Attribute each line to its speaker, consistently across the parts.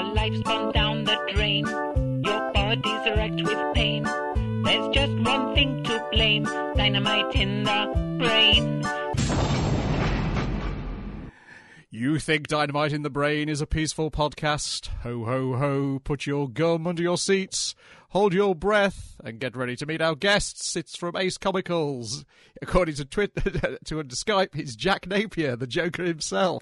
Speaker 1: life's gone down the drain. Your body's wrecked with pain. There's just one thing to blame. Dynamite in the brain.
Speaker 2: You think Dynamite in the Brain is a peaceful podcast? Ho, ho, ho, put your gum under your seats, hold your breath, and get ready to meet our guests. It's from Ace Comicals. According to Twitter, to Skype, it's Jack Napier, the Joker himself.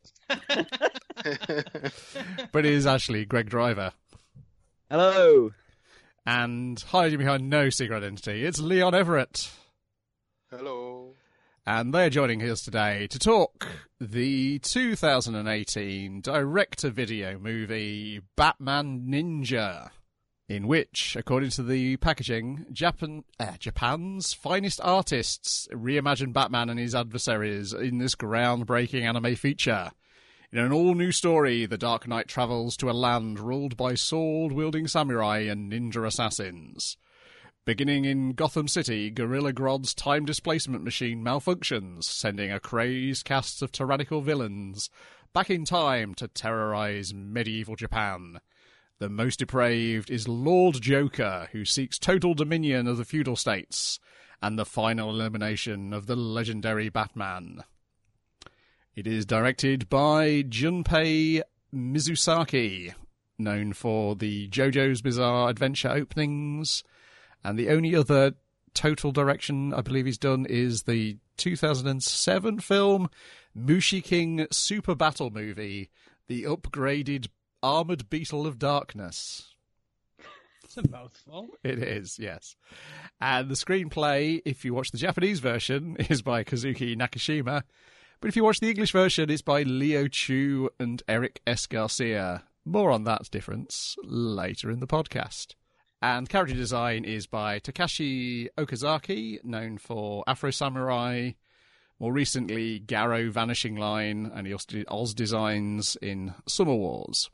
Speaker 2: But it is actually Greg Driver.
Speaker 3: Hello.
Speaker 2: And hiding behind no secret identity, it's Leon Everett.
Speaker 4: Hello.
Speaker 2: And they're joining us today to talk the 2018 direct-to-video movie Batman Ninja, in which, according to the packaging, Japan's finest artists reimagine Batman and his adversaries in this groundbreaking anime feature. In an all-new story, the Dark Knight travels to a land ruled by sword-wielding samurai and ninja assassins. Beginning in Gotham City, Gorilla Grodd's time displacement machine malfunctions, sending a crazed cast of tyrannical villains back in time to terrorize medieval Japan. The most depraved is Lord Joker, who seeks total dominion of the feudal states, and the final elimination of the legendary Batman. It is directed by Junpei Mizusaki, known for the JoJo's Bizarre Adventure openings, and the only other total direction I believe he's done is the 2007 film Mushi King Super Battle Movie, the upgraded Armoured Beetle of Darkness.
Speaker 5: It's a mouthful.
Speaker 2: It is, yes. And the screenplay, if you watch the Japanese version, is by Kazuki Nakashima, but if you watch the English version, it's by Leo Chu and Eric S. Garcia. More on that difference later in the podcast. And character design is by Takashi Okazaki, known for Afro Samurai, more recently Garrow Vanishing Line, and he also did Oz designs in Summer Wars.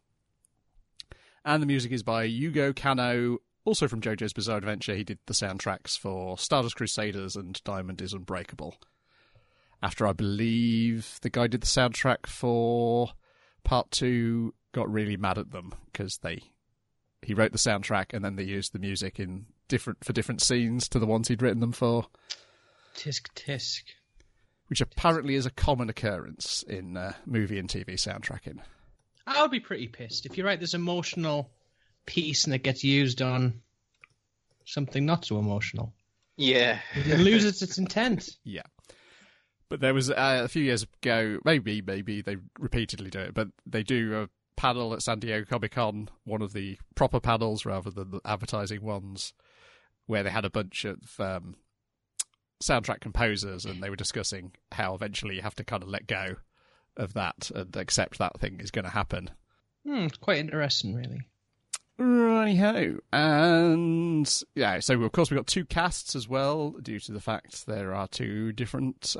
Speaker 2: And the music is by Yugo Kanno, also from JoJo's Bizarre Adventure. He did the soundtracks for Stardust Crusaders and Diamond is Unbreakable. After, I believe, the guy did the soundtrack for Part 2 got really mad at them because he wrote the soundtrack and then they used the music in different scenes to the ones he'd written them for.
Speaker 5: Tisk tisk.
Speaker 2: Which apparently is a common occurrence in movie and TV soundtracking.
Speaker 5: I would be pretty pissed if you write this emotional piece and it gets used on something not so emotional.
Speaker 3: Yeah.
Speaker 5: It loses its intent.
Speaker 2: Yeah. But there was a few years ago, maybe they repeatedly do it, but they do a panel at San Diego Comic-Con, one of the proper panels rather than the advertising ones, where they had a bunch of soundtrack composers and they were discussing how eventually you have to kind of let go of that and accept that thing is going to happen.
Speaker 5: It's quite interesting, really.
Speaker 2: Righty-ho. And, yeah, so of course we've got two casts as well, due to the fact there are two different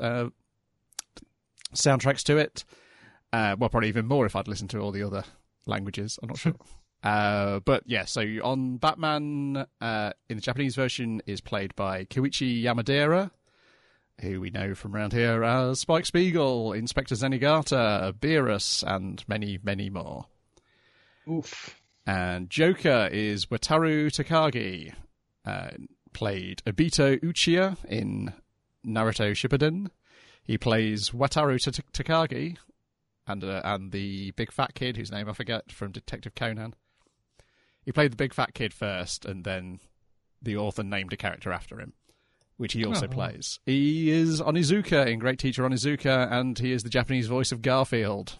Speaker 2: soundtracks to it. Well, probably even more if I'd listened to all the other languages. I'm not sure. But yeah, so on Batman, in the Japanese version, is played by Koichi Yamadera, who we know from around here as Spike Spiegel, Inspector Zenigata, Beerus, and many, many more.
Speaker 5: Oof.
Speaker 2: And Joker is Wataru Takagi, played Obito Uchiha in Naruto Shippuden. He plays Wataru Takagi, and the big fat kid, whose name I forget, from Detective Conan. He played the big fat kid first, and then the author named a character after him, which he also plays. He is Onizuka in Great Teacher Onizuka, and he is the Japanese voice of Garfield.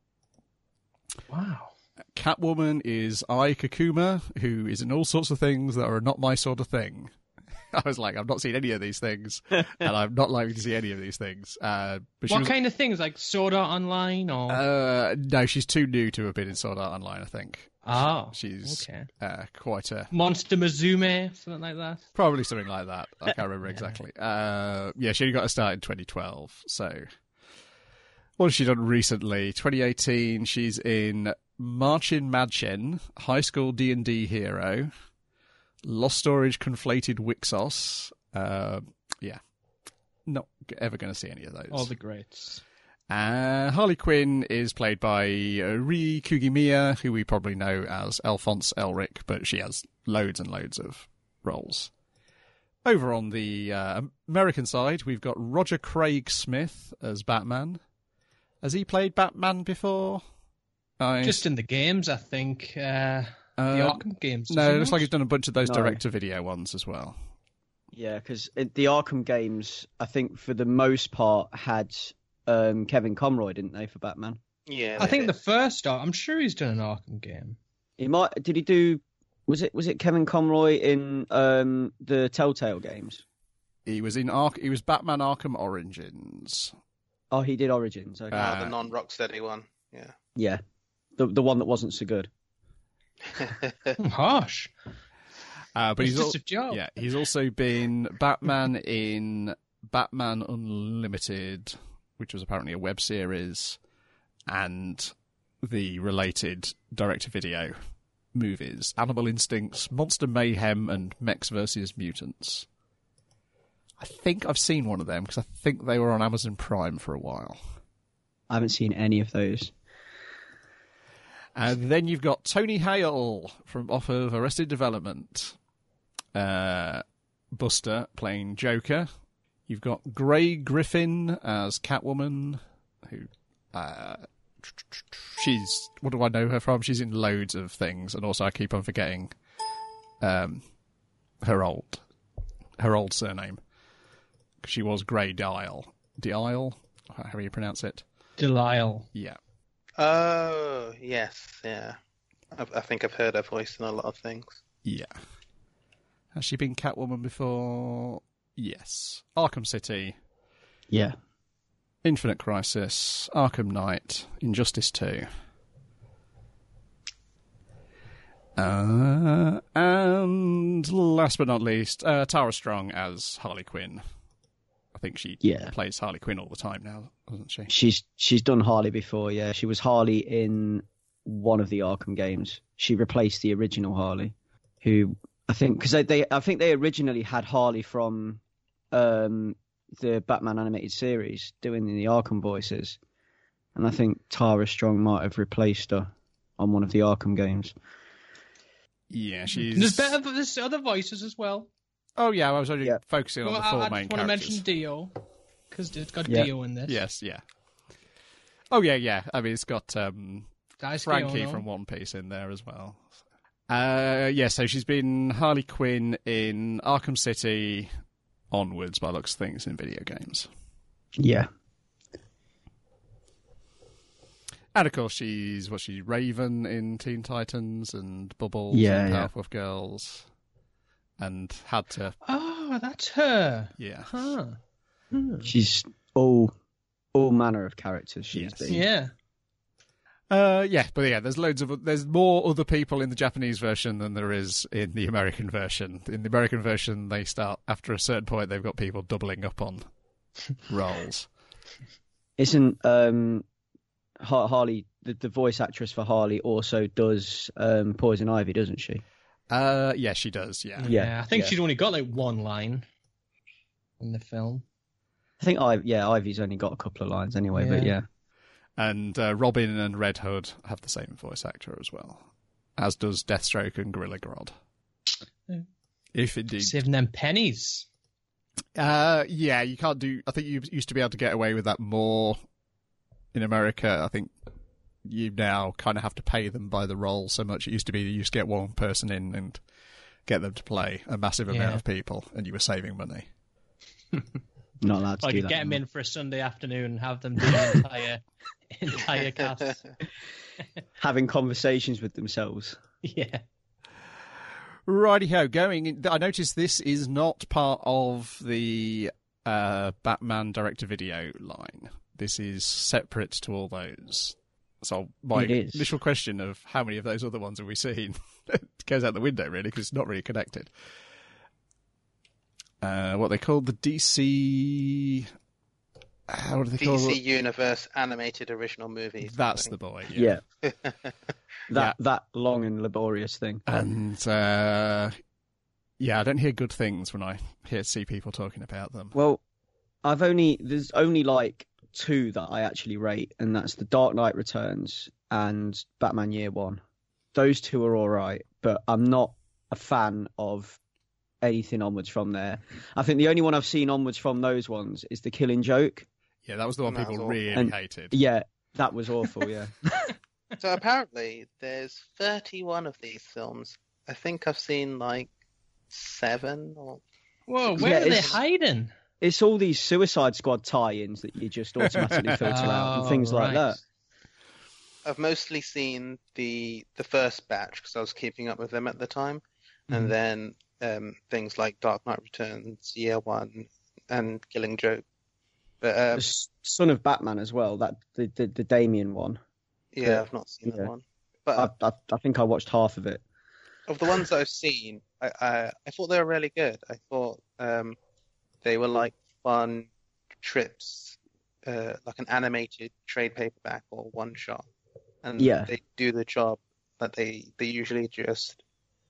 Speaker 5: Wow.
Speaker 2: Catwoman is Ai Kakuma, who is in all sorts of things that are not my sort of thing. I was like, I've not seen any of these things, and I'm not likely to see any of these things. But
Speaker 5: what kind of things? Like Sword Art Online? Or
Speaker 2: no, she's too new to have been in Sword Art Online, I think.
Speaker 5: Oh,
Speaker 2: she's
Speaker 5: okay.
Speaker 2: Quite a...
Speaker 5: Monster Musume, something like that?
Speaker 2: Probably something like that. I can't remember exactly. Yeah, she only got a start in 2012, so... What has she done recently? 2018, she's in Marchin Madchen, High School D&D Hero... Lost Storage Conflated Wixos. Yeah. Not ever going to see any of those.
Speaker 5: All the greats.
Speaker 2: Harley Quinn is played by Ri Kugimiya, who we probably know as Alphonse Elric, but she has loads and loads of roles. Over on the American side, we've got Roger Craig Smith as Batman. Has he played Batman before?
Speaker 5: Just in the games, I think. The Arkham games.
Speaker 2: No, it looks like he's done a bunch of those direct-to-video ones as well.
Speaker 3: Yeah, because the Arkham games, I think for the most part, had Kevin Conroy, didn't they, for Batman?
Speaker 4: Yeah,
Speaker 5: I think the first I'm sure he's done an Arkham game.
Speaker 3: He might. Did he do? Was it Kevin Conroy in the Telltale games?
Speaker 2: He was in He was Batman Arkham Origins.
Speaker 3: Oh, he did Origins. Okay.
Speaker 4: the non-Rocksteady one. Yeah.
Speaker 3: Yeah, the one that wasn't so good.
Speaker 5: Harsh.
Speaker 2: But
Speaker 5: It's just a joke.
Speaker 2: Yeah, he's also been Batman in Batman Unlimited, which was apparently a web series, and the related direct-to-video movies, Animal Instincts, Monster Mayhem, and Mechs vs. Mutants. I think I've seen one of them, because I think they were on Amazon Prime for a while.
Speaker 3: I haven't seen any of those.
Speaker 2: And then you've got Tony Hale off of Arrested Development. Buster playing Joker. You've got Grey Griffin as Catwoman, who what do I know her from? She's in loads of things, and also I keep on forgetting her old surname, because she was Grey Dial. Dial? How do you pronounce it?
Speaker 5: Delisle.
Speaker 2: Yeah.
Speaker 4: Oh, yes, yeah. I think I've heard her voice in a lot of things.
Speaker 2: Yeah. Has she been Catwoman before? Yes. Arkham City.
Speaker 3: Yeah.
Speaker 2: Infinite Crisis. Arkham Knight. Injustice 2. And last but not least, Tara Strong as Harley Quinn. I think she plays Harley Quinn all the time now, doesn't she?
Speaker 3: She's done Harley before, yeah. She was Harley in one of the Arkham games. She replaced the original Harley, who I think because I think they originally had Harley from the Batman animated series doing the Arkham voices, and I think Tara Strong might have replaced her on one of the Arkham games.
Speaker 2: Yeah, she's.
Speaker 5: There's other voices as well.
Speaker 2: Oh yeah, I was only focusing on the four main
Speaker 5: I just
Speaker 2: characters.
Speaker 5: want to mention Dio, because it's got
Speaker 3: Yeah.
Speaker 5: Dio in this.
Speaker 2: Yes, yeah. Oh yeah. I mean, it's got
Speaker 5: Daisuke
Speaker 2: Frankie
Speaker 5: Ono.
Speaker 2: from One Piece in there as well. So she's been Harley Quinn in Arkham City onwards, by looks of things, in video games.
Speaker 3: Yeah.
Speaker 2: And of course, she's Raven in Teen Titans and Bubbles
Speaker 3: Yeah,
Speaker 2: and
Speaker 3: yeah.
Speaker 2: Powerpuff Girls, and had to.
Speaker 5: Oh, that's her.
Speaker 2: Yeah.
Speaker 5: Huh.
Speaker 3: She's all manner of characters she's
Speaker 2: Yes.
Speaker 3: been.
Speaker 5: Yeah.
Speaker 2: There's more other people in the Japanese version than there is in the American version. In the American version, they start, after a certain point, they've got people doubling up on roles.
Speaker 3: Isn't Harley, the voice actress for Harley, also does Poison Ivy, doesn't she?
Speaker 2: Yeah, she does, yeah.
Speaker 5: Yeah. I think
Speaker 3: yeah.
Speaker 5: she's only got like one line in the film.
Speaker 3: I think Ivy's only got a couple of lines anyway, but yeah.
Speaker 2: And Robin and Red Hood have the same voice actor as well, as does Deathstroke and Gorilla Grodd.
Speaker 5: Yeah.
Speaker 2: If indeed.
Speaker 5: Saving them pennies.
Speaker 2: Yeah, you can't do. I think you used to be able to get away with that more in America. I think you now kind of have to pay them by the role so much. It used to be you used to get one person in and get them to play a massive amount of people, and you were saving money.
Speaker 3: Not allowed to
Speaker 5: Or
Speaker 3: do
Speaker 5: you
Speaker 3: that.
Speaker 5: get them in for a Sunday afternoon and have them do the entire cast.
Speaker 3: Having conversations with themselves.
Speaker 5: Yeah.
Speaker 2: Righty-ho, I noticed this is not part of the Batman direct-to-video line. This is separate to all those. So my initial question of how many of those other ones have we seen goes out the window, really, because it's not really connected. What they call the DC... How do they call it?
Speaker 4: DC Universe animated original movies.
Speaker 2: That's the boy, yeah.
Speaker 3: That long and laborious thing.
Speaker 2: And, I don't hear good things when I see people talking about them.
Speaker 3: Well, there's only like two that I actually rate, and that's The Dark Knight Returns and Batman Year One. Those two are all right, but I'm not a fan of anything onwards from there. I think the only one I've seen onwards from those ones is The Killing Joke.
Speaker 2: Yeah, that was the one
Speaker 4: That was
Speaker 2: people
Speaker 4: awful.
Speaker 2: really hated.
Speaker 3: Yeah, that was awful. Yeah.
Speaker 4: So apparently there's 31 of these films. I think I've seen like 7 or...
Speaker 5: Whoa, where
Speaker 3: Yeah,
Speaker 5: are they
Speaker 3: it's-
Speaker 5: hiding?
Speaker 3: It's all these Suicide Squad tie-ins that you just automatically filter out and things like that.
Speaker 4: I've mostly seen the first batch because I was keeping up with them at the time, and then things like Dark Knight Returns, Year One, and Killing Joke. But
Speaker 3: The Son of Batman as well, that the Damien one.
Speaker 4: yeah, I've not seen
Speaker 3: Yeah.
Speaker 4: that one. But
Speaker 3: I think I watched half of it.
Speaker 4: of the ones that I've seen, I thought they were really good. I thought they were like fun trips, like an animated trade paperback or one shot, and
Speaker 3: Yeah.
Speaker 4: they do the job that they usually just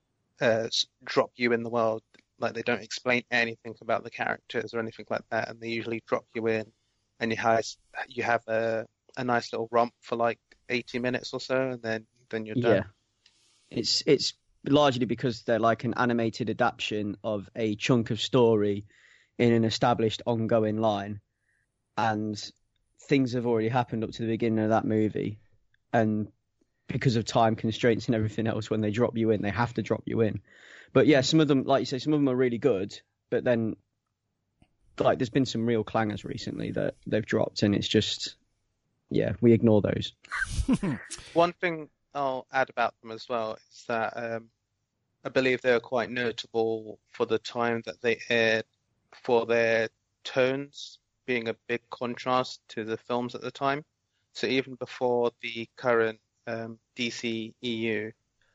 Speaker 4: drop you in the world. Like they don't explain anything about the characters or anything like that, and they usually drop you in, and you have a nice little romp for like 80 minutes or so, and then you're done.
Speaker 3: Yeah. It's largely because they're like an animated adaptation of a chunk of story in an established ongoing line, and things have already happened up to the beginning of that movie, and because of time constraints and everything else, when they drop you in, they have to drop you in. But yeah, some of them, like you say, some of them are really good, but then like there's been some real clangers recently that they've dropped, and it's just, yeah, we ignore those.
Speaker 4: One thing I'll add about them as well is that I believe they were quite notable for the time that they aired, for their tones being a big contrast to the films at the time. So even before the current DC EU,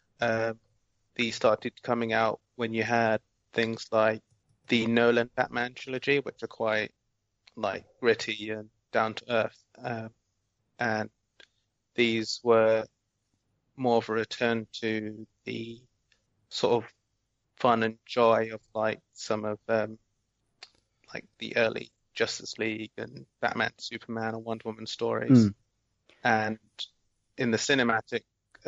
Speaker 4: these started coming out when you had things like the Nolan Batman trilogy, which are quite like gritty and down to earth, and these were more of a return to the sort of fun and joy of like some of like the early Justice League and Batman, Superman, and Wonder Woman stories. And in the cinematic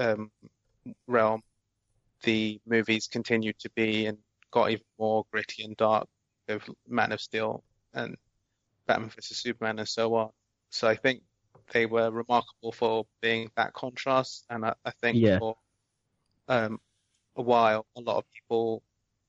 Speaker 4: realm, the movies continued to be and got even more gritty and dark with Man of Steel and Batman vs Superman and so on. So I think they were remarkable for being that contrast, and I think for a while, a lot of people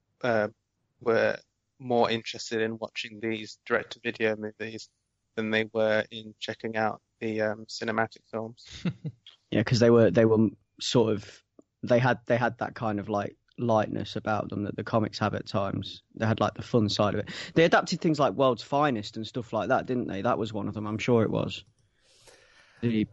Speaker 4: were more interested in watching these direct-to-video movies than they were in checking out the cinematic films.
Speaker 3: Yeah, because they were sort of they had that kind of like lightness about them that the comics have at times. They had like the fun side of it. They adapted things like World's Finest and stuff like that, didn't they? That was one of them. I'm sure it was.
Speaker 2: Yeah,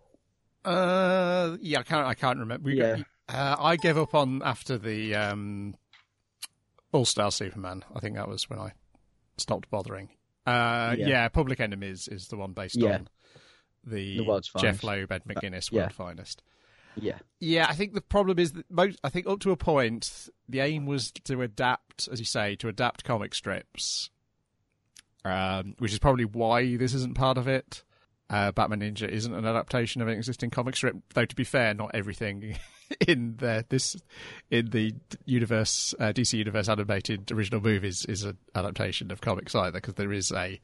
Speaker 2: I can't remember. I gave up on after the All-Star Superman. I think that was when I stopped bothering. Public Enemies is the one based on the
Speaker 3: World's
Speaker 2: Jeff
Speaker 3: Finest.
Speaker 2: Loeb, Ed McGuinness World's Finest.
Speaker 3: Yeah.
Speaker 2: I think the problem is that I think up to a point, the aim was to adapt, as you say, to adapt comic strips, which is probably why this isn't part of it. Batman Ninja isn't an adaptation of an existing comic strip, though to be fair, not everything in the universe, DC Universe animated original movies is an adaptation of comics either, because there is the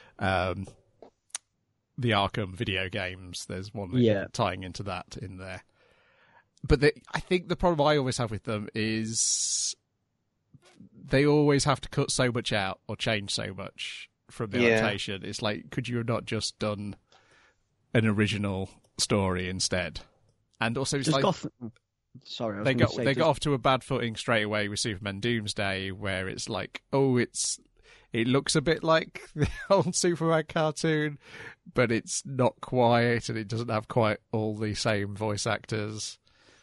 Speaker 2: Arkham video games. There's one tying into that in there. But I think the problem I always have with them is they always have to cut so much out or change so much from the adaptation. It's like, could you have not just done an original story instead? And also, it's they got off to a bad footing straight away with Superman Doomsday, where it's like, it looks a bit like the old Superman cartoon, but it's not quite, and it doesn't have quite all the same voice actors.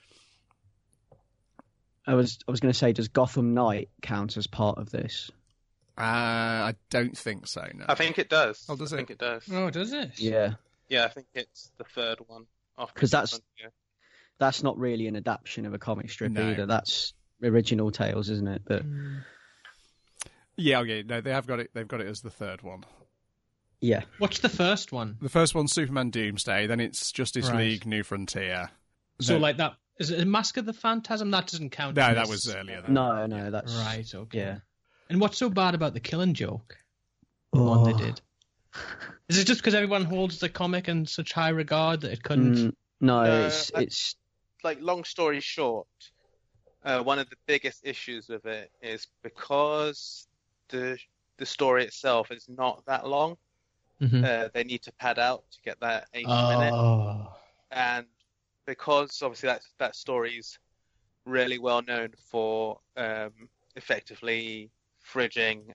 Speaker 3: I was going to say, does Gotham Knight count as part of this?
Speaker 2: I don't think so, no.
Speaker 4: I think it does.
Speaker 2: Oh, does it?
Speaker 4: I think it does.
Speaker 5: Oh, does it?
Speaker 3: Yeah.
Speaker 4: Yeah, I think it's the third one.
Speaker 3: Because that's not really an adaptation of a comic strip either. That's original tales, isn't it? But
Speaker 2: yeah, okay. No, they have got it. They've got it as the third one.
Speaker 3: Yeah.
Speaker 5: What's the first one?
Speaker 2: The first one's Superman Doomsday, then it's Justice
Speaker 5: Right.
Speaker 2: League New Frontier.
Speaker 5: So
Speaker 2: No.
Speaker 5: like that, is it Mask of the Phantasm? That doesn't count.
Speaker 2: No,
Speaker 5: as
Speaker 2: that
Speaker 5: this.
Speaker 2: was earlier. Then.
Speaker 3: No, that's
Speaker 5: Right, okay.
Speaker 3: Yeah.
Speaker 5: And what's so bad about the Killing Joke? The one they did. Is it just because everyone holds the comic in such high regard that it couldn't?
Speaker 3: No,
Speaker 4: that's-
Speaker 3: it's
Speaker 4: Like, long story short, one of the biggest issues with it is because the story itself is not that long.
Speaker 5: Mhm.
Speaker 4: They need to pad out to get that 80-minute,
Speaker 5: Oh.
Speaker 4: and because obviously that story's really well known for effectively fridging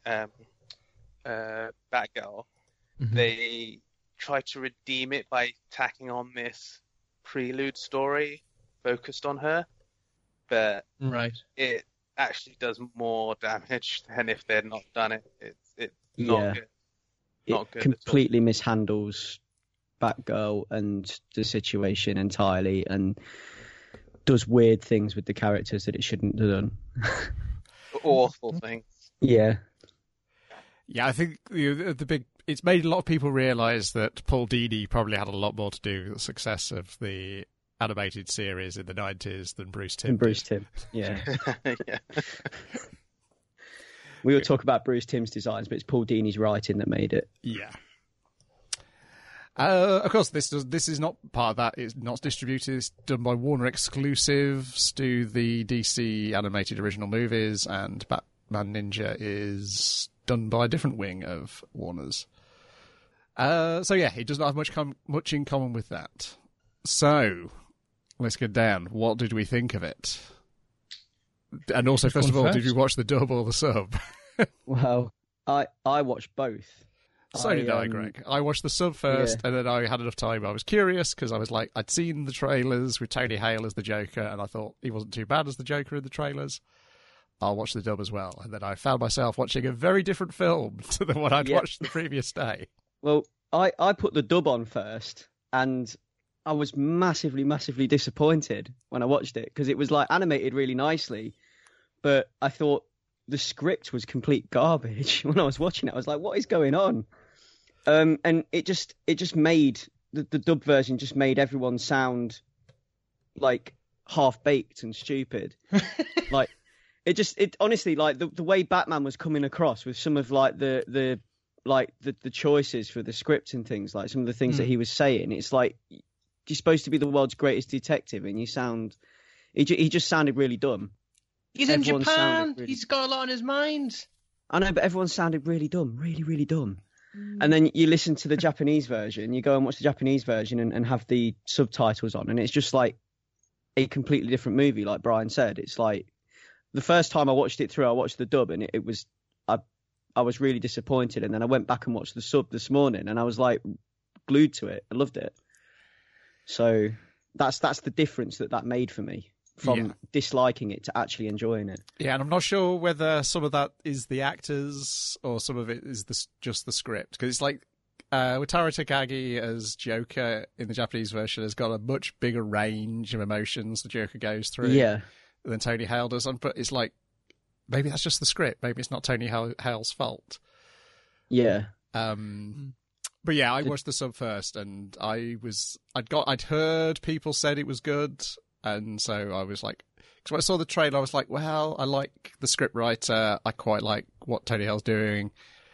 Speaker 4: Batgirl,
Speaker 5: Mhm.
Speaker 4: they try to redeem it by tacking on this prelude story focused on her, but
Speaker 5: Right.
Speaker 4: it actually does more damage than if they'd not done it. It's
Speaker 3: Yeah.
Speaker 4: not good. Not good
Speaker 3: it
Speaker 4: at all.
Speaker 3: completely mishandles Batgirl and the situation entirely, and does weird things with the characters that it shouldn't have done.
Speaker 4: Awful thing.
Speaker 3: Yeah.
Speaker 2: Yeah, I think it's made a lot of people realise that Paul Dini probably had a lot more to do with the success of the animated series in the 90s than Bruce Timm.
Speaker 3: And Bruce
Speaker 2: did.
Speaker 3: Timm. Yeah.
Speaker 4: Yeah.
Speaker 3: We will talk about Bruce Timm's designs, but it's Paul Dini's writing that made it.
Speaker 2: Yeah. Of course, this is not part of that. It's not distributed. It's done by Warner Exclusives, do the DC animated original movies, and Batman Ninja is done by a different wing of Warner's. So yeah, it does not have much in common with that. So let's get down. What did we think of it? And also, first of all, did you watch the dub or the sub?
Speaker 3: Well, I watched both.
Speaker 2: So did I, Greg. I watched the sub first,
Speaker 3: Yeah.
Speaker 2: and then I had enough time. I was curious because I was like, I'd seen the trailers with Tony Hale as the Joker, and I thought he wasn't too bad as the Joker in the trailers. I'll watch the dub as well. And then I found myself watching a very different film to the one I'd
Speaker 3: Yeah.
Speaker 2: watched the previous day.
Speaker 3: Well, I put the dub on first, and I was massively, massively disappointed when I watched it because it was like animated really nicely, but I thought the script was complete garbage when I was watching it. I was like, what is going on? And it just made the dub version just made everyone sound like half baked and stupid. Like it honestly, like the way Batman was coming across with some of like the choices for the script and things, like some of the things that he was saying, it's like you're supposed to be the world's greatest detective and he just sounded really dumb.
Speaker 5: He's in
Speaker 3: Everyone
Speaker 5: Japan.
Speaker 3: sounded really-
Speaker 5: He's got a lot on his mind.
Speaker 3: I know, but everyone sounded really dumb, really, really dumb. And then you listen to the Japanese version, you go and watch the Japanese version and have the subtitles on, and it's just like a completely different movie, like Brian said. It's like the first time I watched it through, I watched the dub, and it was I was really disappointed. And then I went back and watched the sub this morning, and I was like glued to it. I loved it. So that's the difference that made for me from disliking it to actually enjoying it.
Speaker 2: Yeah, and I'm not sure whether some of that is the actors or some of it is just the script. Because it's like Wataru Takagi as Joker in the Japanese version has got a much bigger range of emotions the Joker goes through than Tony Hale does. But it's like, maybe that's just the script. Maybe it's not Tony Hale's fault.
Speaker 3: Yeah.
Speaker 2: But yeah, I watched the sub first, and I'd heard people said it was good, and so I was like, because when I saw the trailer, I was like, well, I like the script writer, I quite like what Tony Hale's doing.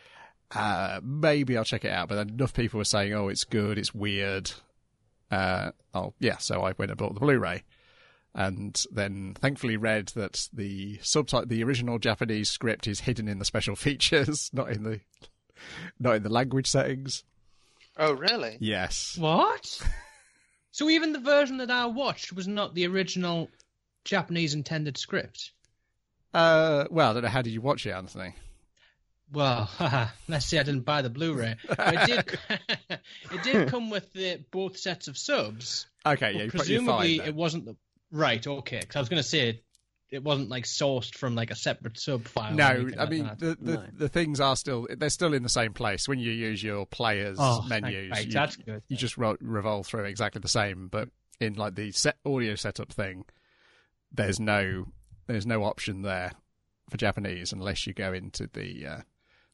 Speaker 2: Maybe I'll check it out. But then enough people were saying, oh, it's good, it's weird. So I went and bought the Blu-ray, and then thankfully read that the original Japanese script is hidden in the special features, not in the language settings.
Speaker 4: Oh, really?
Speaker 2: Yes.
Speaker 5: What? So even the version that I watched was not the original Japanese intended script?
Speaker 2: Well, I don't know. How did you watch it, Anthony?
Speaker 5: Well, let's say I didn't buy the Blu-ray. But it did come with both sets of subs.
Speaker 2: Okay, yeah,
Speaker 5: presumably
Speaker 2: fine,
Speaker 5: it wasn't the right. Okay, because I was going to say it wasn't like sourced from like a separate sub file.
Speaker 2: No, I
Speaker 5: like
Speaker 2: mean the things are they're still in the same place. When you use your players menus,
Speaker 5: right, that's good.
Speaker 2: You just revolve through exactly the same. But in like the audio setup thing, there's no option there for Japanese unless you go into the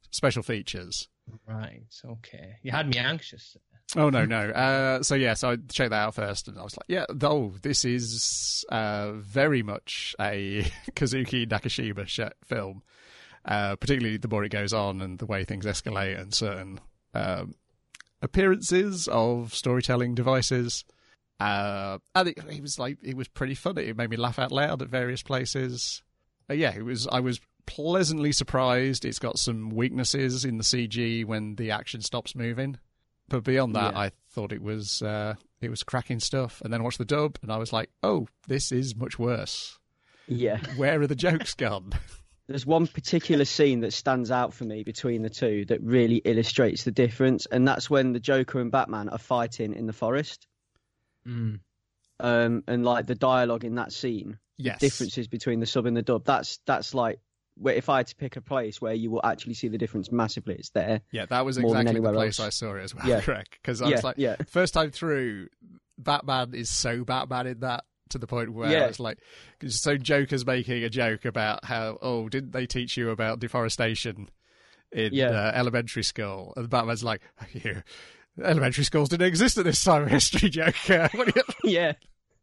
Speaker 2: special features.
Speaker 5: Right. Okay. You had me anxious.
Speaker 2: Oh, no. So I checked that out first, and I was like, yeah, this is very much a Kazuki Nakashima film, particularly the more it goes on and the way things escalate and certain appearances of storytelling devices. And it was pretty funny. It made me laugh out loud at various places. I was pleasantly surprised. It's got some weaknesses in the CG when the action stops moving. But beyond that, I thought it was cracking stuff. And then I watched the dub, and I was like, oh, this is much worse.
Speaker 3: Yeah.
Speaker 2: Where are the jokes gone?
Speaker 3: There's one particular scene that stands out for me between the two that really illustrates the difference, and that's when the Joker and Batman are fighting in the forest.
Speaker 5: Mm.
Speaker 3: And like the dialogue in that scene,
Speaker 2: yes.
Speaker 3: The differences between the sub and the dub. That's like, where if I had to pick a place where you will actually see the difference massively, it's there.
Speaker 2: Yeah, that was
Speaker 3: more than
Speaker 2: exactly the
Speaker 3: anywhere
Speaker 2: place
Speaker 3: else.
Speaker 2: I saw it as well.
Speaker 3: Yeah.
Speaker 2: Correct. Because I was like, first time through, Batman is so Batman in that, to the point where it's like, so Joker's making a joke about how, didn't they teach you about deforestation in elementary school? And Batman's like, elementary schools didn't exist at this time of history, Joker.
Speaker 3: Yeah.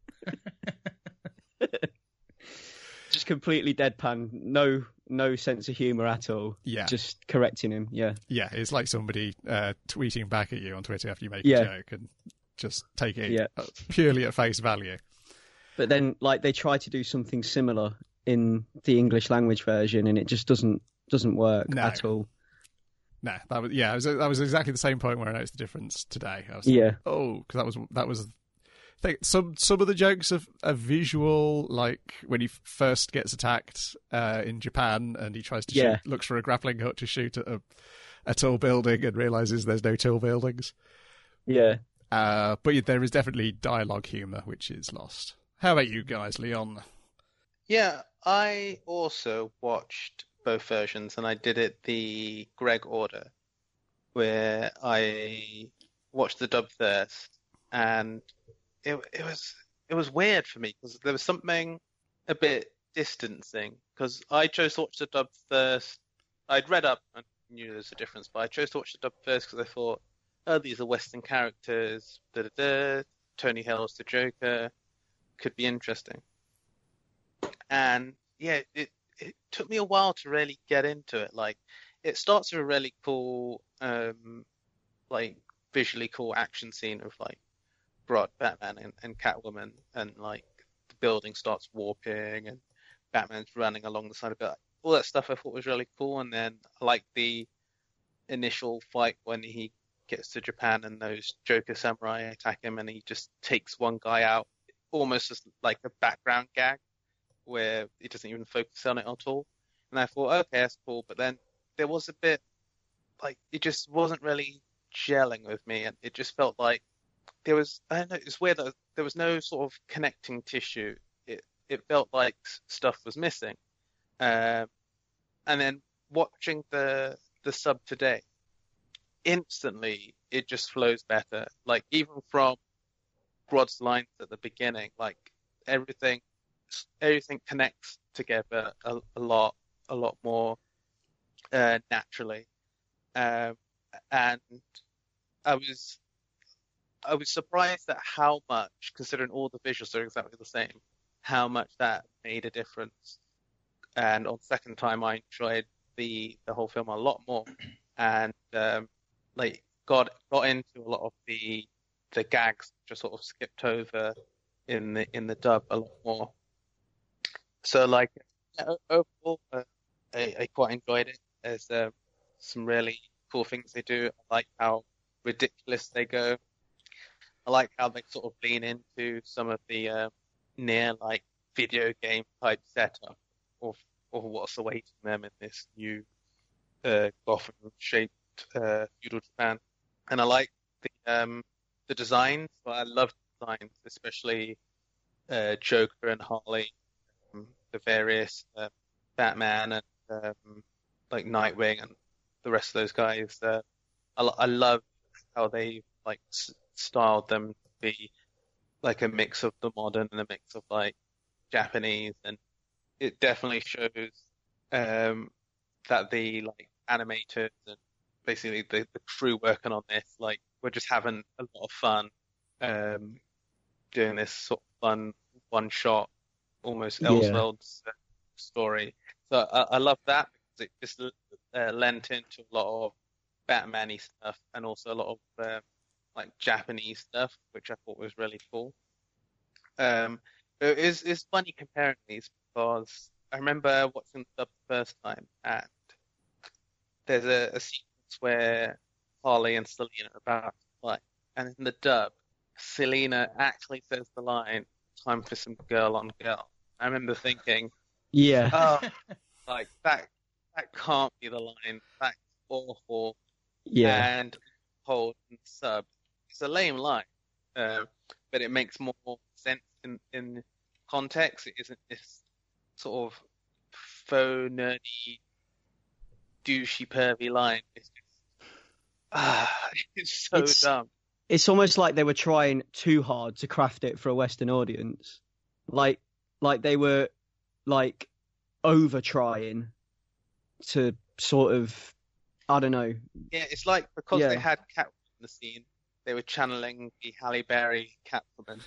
Speaker 3: Just completely deadpan, no sense of humour at all.
Speaker 2: Yeah.
Speaker 3: Just correcting him, yeah.
Speaker 2: Yeah, it's like somebody tweeting back at you on Twitter after you make a joke and just take it purely at face value.
Speaker 3: But then, like, they try to do something similar in the English language version, and it just doesn't work at all.
Speaker 2: No, that was exactly the same point where I noticed the difference today. I was like, because that was. I think some of the jokes are visual, like when he first gets attacked in Japan and he tries to shoot, looks for a grappling hook to shoot at a tall building and realizes there's no tall buildings.
Speaker 3: Yeah.
Speaker 2: But there is definitely dialogue humor, which is lost. How about you guys, Leon?
Speaker 4: Yeah, I also watched both versions, and I did it the Greg order, where I watched the dub first, and it was weird for me because there was something a bit distancing. Because I chose to watch the dub first. I'd read up and knew there was a difference, but I chose to watch the dub first because I thought, oh, these are Western characters. Tony Hill's the Joker. Could be interesting. And yeah, it took me a while to really get into it. Like, it starts with a really cool, like visually cool action scene of like Batman and Catwoman, and like the building starts warping and Batman's running along the side of it. All that stuff I thought was really cool. And then I like the initial fight when he gets to Japan and those Joker samurai attack him, and he just takes one guy out, almost as like a background gag where he doesn't even focus on it at all. And I thought, okay, that's cool. But then there was a bit like, it just wasn't really gelling with me, and it just felt like there was, I don't know, it's weird that there was no sort of connecting tissue. It felt like stuff was missing. And then watching the sub today, instantly it just flows better. Like, even from Grodd's lines at the beginning, like everything connects together a lot more naturally. And I was surprised at how much, considering all the visuals are exactly the same, how much that made a difference. And on second time, I enjoyed the whole film a lot more, and like got into a lot of the gags just sort of skipped over in the dub a lot more. So like overall, I quite enjoyed it. There's some really cool things they do. I like how ridiculous they go. I like how they sort of lean into some of the near like video game type setup of what's awaiting them in this new Gotham shaped feudal Japan. And I like the designs. I love designs, especially Joker and Harley, the various Batman and like Nightwing and the rest of those guys. I love how they like styled them to be like a mix of the modern and a mix of like Japanese, and it definitely shows that the like animators and basically the crew working on this, like, we're just having a lot of fun doing this sort of fun one-shot, almost Elseworlds story. So I love that because it just lent into a lot of Batman-y stuff and also a lot of like Japanese stuff, which I thought was really cool. It's funny comparing these because I remember watching the dub the first time, and there's a sequence where Harley and Selina are about to fight, and in the dub, Selina actually says the line, "Time for some girl on girl." I remember thinking,
Speaker 3: Yeah.
Speaker 4: oh, like that can't be the line. That's awful.
Speaker 3: Yeah.
Speaker 4: And hold and sub. It's a lame line, but it makes more sense in context. It isn't this sort of faux nerdy, douchey, pervy line. It's just, it's so dumb.
Speaker 3: It's almost like they were trying too hard to craft it for a Western audience. Like they were like over trying to sort of, I don't know.
Speaker 4: Yeah, it's like because they had Catwoman in the scene, they were channeling the Halle Berry Catwoman.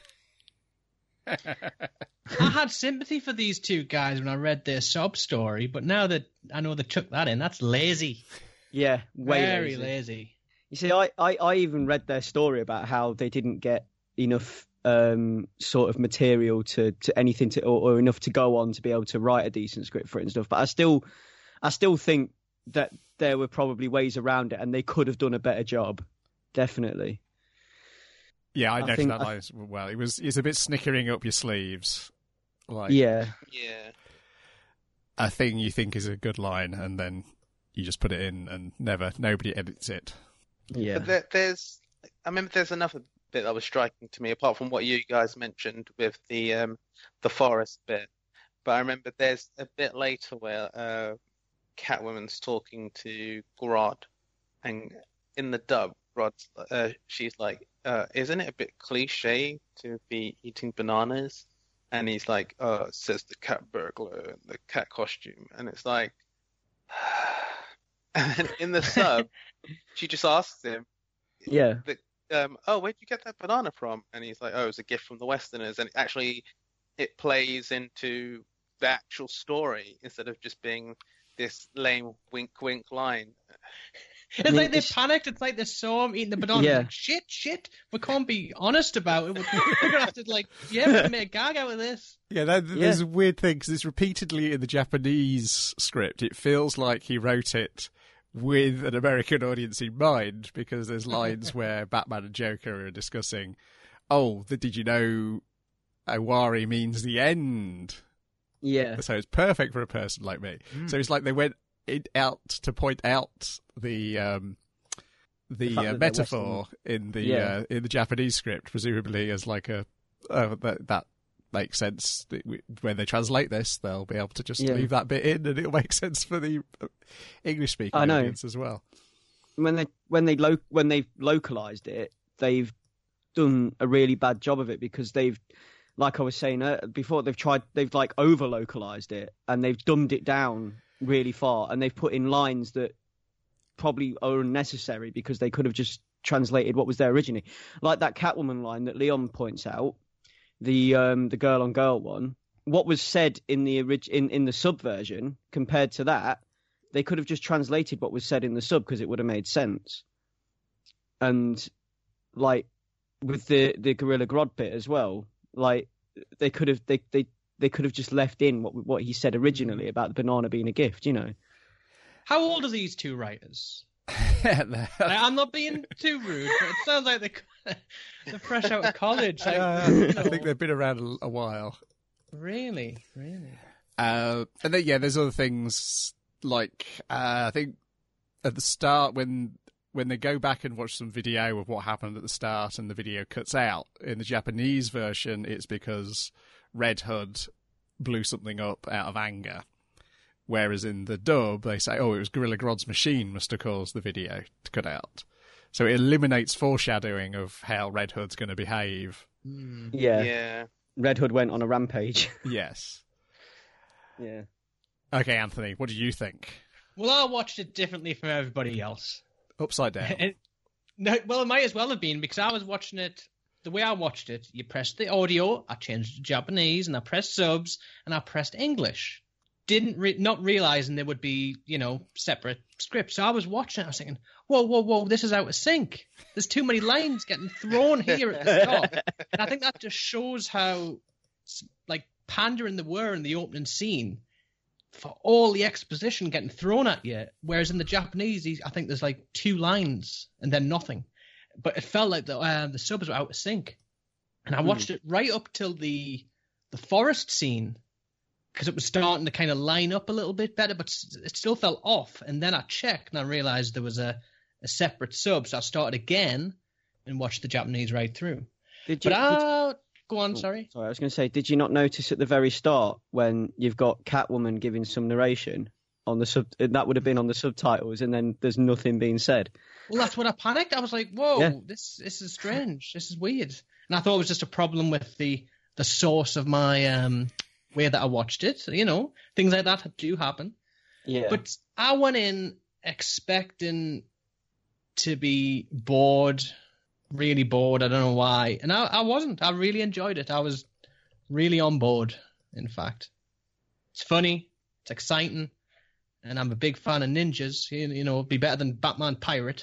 Speaker 5: I had sympathy for these two guys when I read their sob story, but now that I know they took that in, that's lazy.
Speaker 3: Yeah,
Speaker 5: very lazy.
Speaker 3: You see, I even read their story about how they didn't get enough sort of material to anything to or enough to go on to be able to write a decent script for it and stuff. But I still think that there were probably ways around it, and they could have done a better job. Definitely.
Speaker 2: Yeah, I noticed that line as well. It's a bit snickering up your sleeves. Like,
Speaker 3: yeah.
Speaker 2: A thing you think is a good line, and then you just put it in, and nobody edits it.
Speaker 3: Yeah.
Speaker 4: But I remember there's another bit that was striking to me, apart from what you guys mentioned with the forest bit. But I remember there's a bit later where Catwoman's talking to Grodd, and in the dub, she's like, isn't it a bit cliche to be eating bananas? And he's like, oh, it says the cat burglar and the cat costume. And it's like, and in the sub, she just asks him, oh, where'd you get that banana from? And he's like, oh, it was a gift from the Westerners. And actually, it plays into the actual story instead of just being this lame wink line.
Speaker 5: It's like they panicked. It's like they saw him eating the banana. Yeah. Like, shit. We can't be honest about it. We're gonna have to we're gonna make a gag out of this.
Speaker 2: Yeah, there's a weird thing because it's repeatedly in the Japanese script. It feels like he wrote it with an American audience in mind because there's lines where Batman and Joker are discussing, did you know Owari means the end?
Speaker 3: Yeah.
Speaker 2: So it's perfect for a person like me. So it's like they went out to point out the metaphor in the Japanese script, presumably as like that makes sense. When they translate this, they'll be able to just leave that bit in, and it'll make sense for the English-speaking audience as well.
Speaker 3: When they've localized it, they've done a really bad job of it because they've, like I was saying before, they've like over-localized it and they've dumbed it down really far, and they've put in lines that probably are unnecessary because they could have just translated what was there originally. Like that Catwoman line that Leon points out, the girl on girl one. What was said in the in the sub version compared to that, they could have just translated what was said in the sub because it would have made sense. And like with the Gorilla Grodd bit as well, like they could have they could have just left in what he said originally about the banana being a gift, you know.
Speaker 5: How old are these two writers? I'm not being too rude, but it sounds like they're fresh out of college.
Speaker 2: I think they've been around a while.
Speaker 5: Really?
Speaker 2: And then, there's other things like I think at the start when they go back and watch some video of what happened at the start and the video cuts out, in the Japanese version it's because Red Hood blew something up out of anger. Whereas in the dub, they say, it was Gorilla Grodd's machine must have caused the video to cut out. So it eliminates foreshadowing of how Red Hood's going to behave.
Speaker 3: Yeah. Red Hood went on a rampage.
Speaker 2: Yes.
Speaker 3: Yeah.
Speaker 2: Okay, Anthony, what do you think?
Speaker 5: Well, I watched it differently from everybody else.
Speaker 2: Upside down.
Speaker 5: No, well, it might as well have been, because I was watching it the way I watched it. You pressed the audio, I changed to Japanese, and I pressed subs, and I pressed English. Not realizing there would be, separate scripts. So I was watching it, I was thinking, whoa, this is out of sync. There's too many lines getting thrown here at the start. And I think that just shows how, pandering they were in the opening scene for all the exposition getting thrown at you. Whereas in the Japanese, I think there's 2 lines and then nothing. But it felt like the subs were out of sync. And I watched it right up till the forest scene, because it was starting to kind of line up a little bit better, but it still felt off. And then I checked and I realized there was a separate sub. So I started again and watched the Japanese right through. Go on, sorry.
Speaker 3: Sorry, I was going to say, did you not notice at the very start when you've got Catwoman giving some narration on the that would have been on the subtitles, and then there's nothing being said?
Speaker 5: Well, that's when I panicked. I was like, whoa, this is strange. This is weird. And I thought it was just a problem with the source of my way that I watched it. Things like that do happen.
Speaker 3: Yeah.
Speaker 5: But I went in expecting to be bored, really bored. I don't know why. And I wasn't. I really enjoyed it. I was really on board, in fact. It's funny. It's exciting. And I'm a big fan of ninjas. It'd be better than Batman Pirate.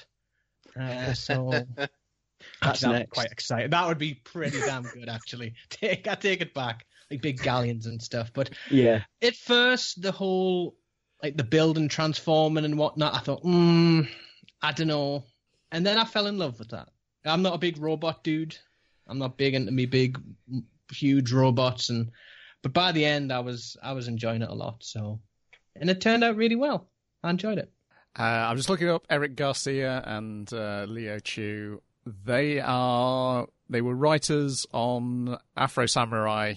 Speaker 5: So actually, I'm quite excited. That would be pretty damn good, actually. I take it back. Big galleons and stuff. But
Speaker 3: yeah,
Speaker 5: at first, the whole, the building transforming and whatnot, I thought, I don't know. And then I fell in love with that. I'm not a big robot dude. I'm not big into me big, huge robots. But by the end, I was enjoying it a lot. So, and it turned out really well. I enjoyed it.
Speaker 2: I'm just looking up Eric Garcia and Leo Chu. They were writers on Afro Samurai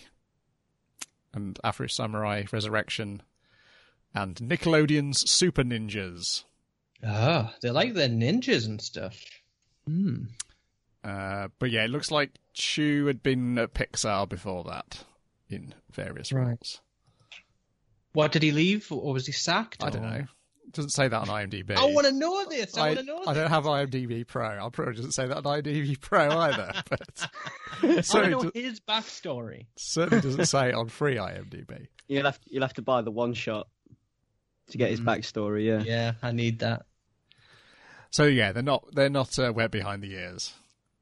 Speaker 2: and Afro Samurai Resurrection and Nickelodeon's Super Ninjas.
Speaker 5: Ah, they like their ninjas and stuff.
Speaker 2: But yeah, it looks like Chu had been at Pixar before that in various roles.
Speaker 5: What, did he leave, or was he sacked?
Speaker 2: I don't know. It doesn't say that on IMDb.
Speaker 5: I want to know this.
Speaker 2: I don't have IMDb Pro. I'll probably doesn't say that on IMDb Pro either. But
Speaker 5: I don't know his backstory.
Speaker 2: Certainly doesn't say it on free IMDb.
Speaker 3: You'll have to buy the one shot to get his backstory. Yeah.
Speaker 5: Yeah, I need that.
Speaker 2: So yeah, they're not wet behind the ears.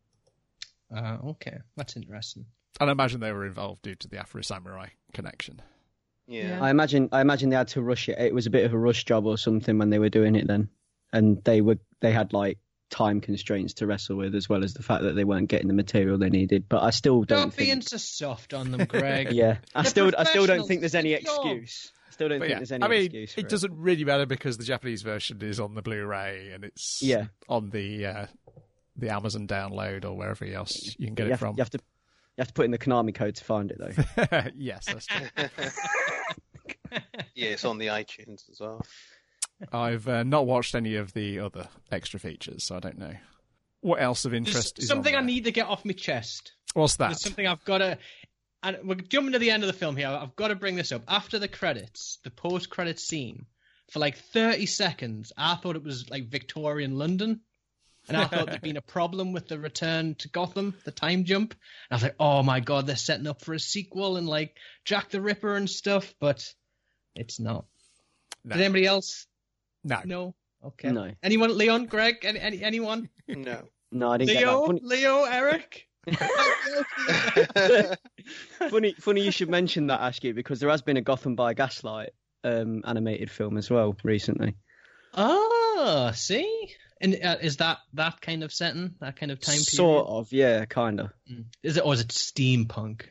Speaker 5: Okay, that's interesting.
Speaker 2: And I imagine they were involved due to the Afro Samurai connection.
Speaker 4: Yeah.
Speaker 3: I imagine they had to rush it. It was a bit of a rush job or something when they were doing it then, and they had time constraints to wrestle with, as well as the fact that they weren't getting the material they needed. But I still don't think...
Speaker 5: being so soft on them, Greg.
Speaker 3: Yeah, I still don't think there's any excuse.
Speaker 2: It doesn't really matter because the Japanese version is on the Blu-ray and it's on the Amazon download or wherever else you can get it from.
Speaker 3: You have to put in the Konami code to find it, though.
Speaker 2: Yes, that's true.
Speaker 4: Yeah, it's on the iTunes as well.
Speaker 2: I've not watched any of the other extra features, so I don't know. What else of interest is
Speaker 5: something
Speaker 2: on there?
Speaker 5: I need to get off my chest.
Speaker 2: What's that?
Speaker 5: There's something I've got to... And we're jumping to the end of the film here. I've got to bring this up. After the credits, the post-credits scene, for 30 seconds, I thought it was Victorian London. And I thought there'd been a problem with the return to Gotham, the time jump. And I was like, oh my God, they're setting up for a sequel and Jack the Ripper and stuff. But it's not.
Speaker 2: No.
Speaker 5: Did anybody else?
Speaker 2: No.
Speaker 5: No? Okay.
Speaker 3: No.
Speaker 5: Anyone? Leon? Greg? Anyone?
Speaker 4: No.
Speaker 3: No, I didn't get that.
Speaker 5: Leo? Eric?
Speaker 3: Funny you should mention that, Askew, because there has been a Gotham by Gaslight animated film as well recently.
Speaker 5: Oh, see? And is that kind of setting, that kind of time period?
Speaker 3: Sort of, yeah, kind of.
Speaker 5: Is it, or is it steampunk?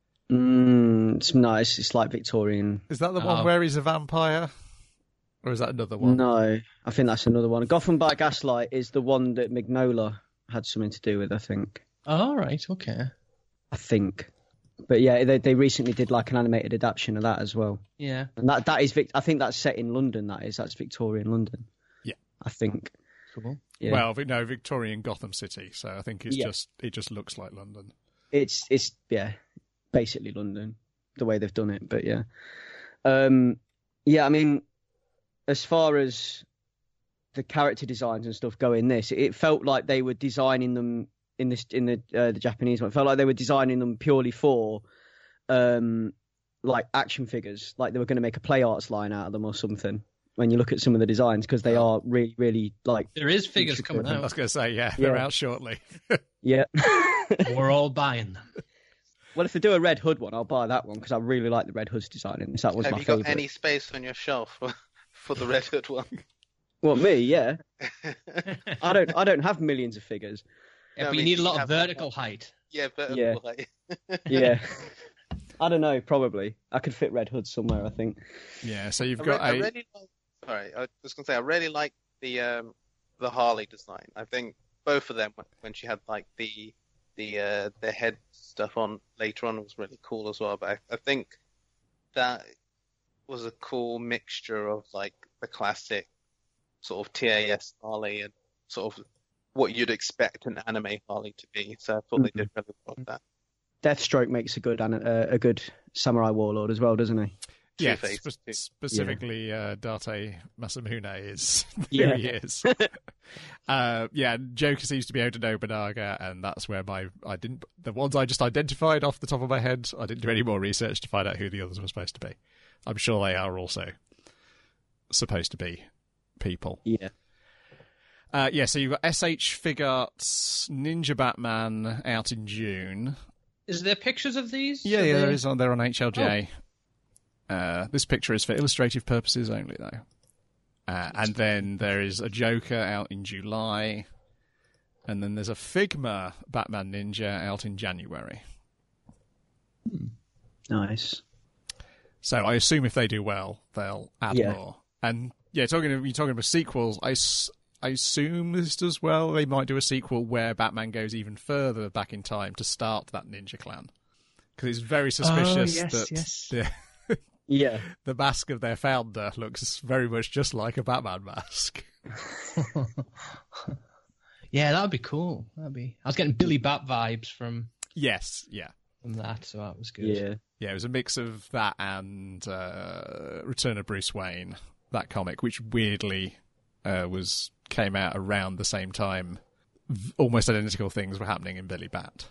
Speaker 3: It's like Victorian.
Speaker 2: Is that the one where he's a vampire? Or is that another one?
Speaker 3: No, I think that's another one. Gotham by Gaslight is the one that Mignola had something to do with, I think.
Speaker 5: Oh, right, okay.
Speaker 3: I think. But yeah, they recently did an animated adaptation of that as well.
Speaker 5: Yeah.
Speaker 3: And that is, I think that's set in London, that's Victorian London.
Speaker 2: Yeah.
Speaker 3: I think.
Speaker 5: Cool.
Speaker 3: Yeah.
Speaker 2: Well, no, Victorian Gotham City, so I think it just looks like London.
Speaker 3: It's basically London, the way they've done it, but yeah. I mean, as far as the character designs and stuff go in this, it felt like they were designing them in the Japanese one. It felt like they were designing them purely for like action figures, like they were going to make a Play Arts line out of them or something. When you look at some of the designs, because they are really, really like
Speaker 5: there is figures coming out.
Speaker 2: I was going to say, they're out shortly.
Speaker 3: Yeah,
Speaker 5: we're all buying them.
Speaker 3: Well, if they do a Red Hood one, I'll buy that one because I really like the Red Hood's design in this. That was my favourite.
Speaker 4: Have you got any space on your shelf for the Red Hood one?
Speaker 3: Well, me, yeah. I don't have millions of figures.
Speaker 5: Yeah, but you need a lot of vertical height.
Speaker 4: Yeah, vertical height.
Speaker 3: Yeah. I don't know, probably. I could fit Red Hood somewhere, I think.
Speaker 2: Yeah, so you've got
Speaker 4: I really was going to say, I really like the Harley design. I think both of them, when she had like the head stuff on later on, was really cool as well. But I think that was a cool mixture of like the classic sort of TAS Harley and sort of what you'd expect an anime Harley to be. So I thought they did really well with that.
Speaker 3: Deathstroke makes a good samurai warlord as well, doesn't he?
Speaker 2: Yeah, specifically Date Masamune is who he is. Joker seems to be Oda Nobunaga, and that's where the ones I just identified off the top of my head, I didn't do any more research to find out who the others were supposed to be. I'm sure they are also supposed to be people.
Speaker 3: Yeah.
Speaker 2: So you've got SH Figuarts Ninja Batman out in June.
Speaker 5: Is there pictures of these?
Speaker 2: Yeah, there is. They're on HLJ. This picture is for illustrative purposes only, though. And then there is a Joker out in July. And then there's a Figma Batman Ninja out in January.
Speaker 3: Nice.
Speaker 2: So I assume if they do well, they'll add more. And you're talking about sequels. I assume this does well. They might do a sequel where Batman goes even further back in time to start that ninja clan. Because it's very suspicious the mask of their founder looks very much just like a Batman mask.
Speaker 5: Yeah, that would be cool. I was getting Billy Bat vibes from...
Speaker 2: Yes, yeah.
Speaker 5: From that, so that was good.
Speaker 2: Yeah, it was a mix of that and Return of Bruce Wayne, that comic, which weirdly came out around the same time. Almost identical things were happening in Billy Bat.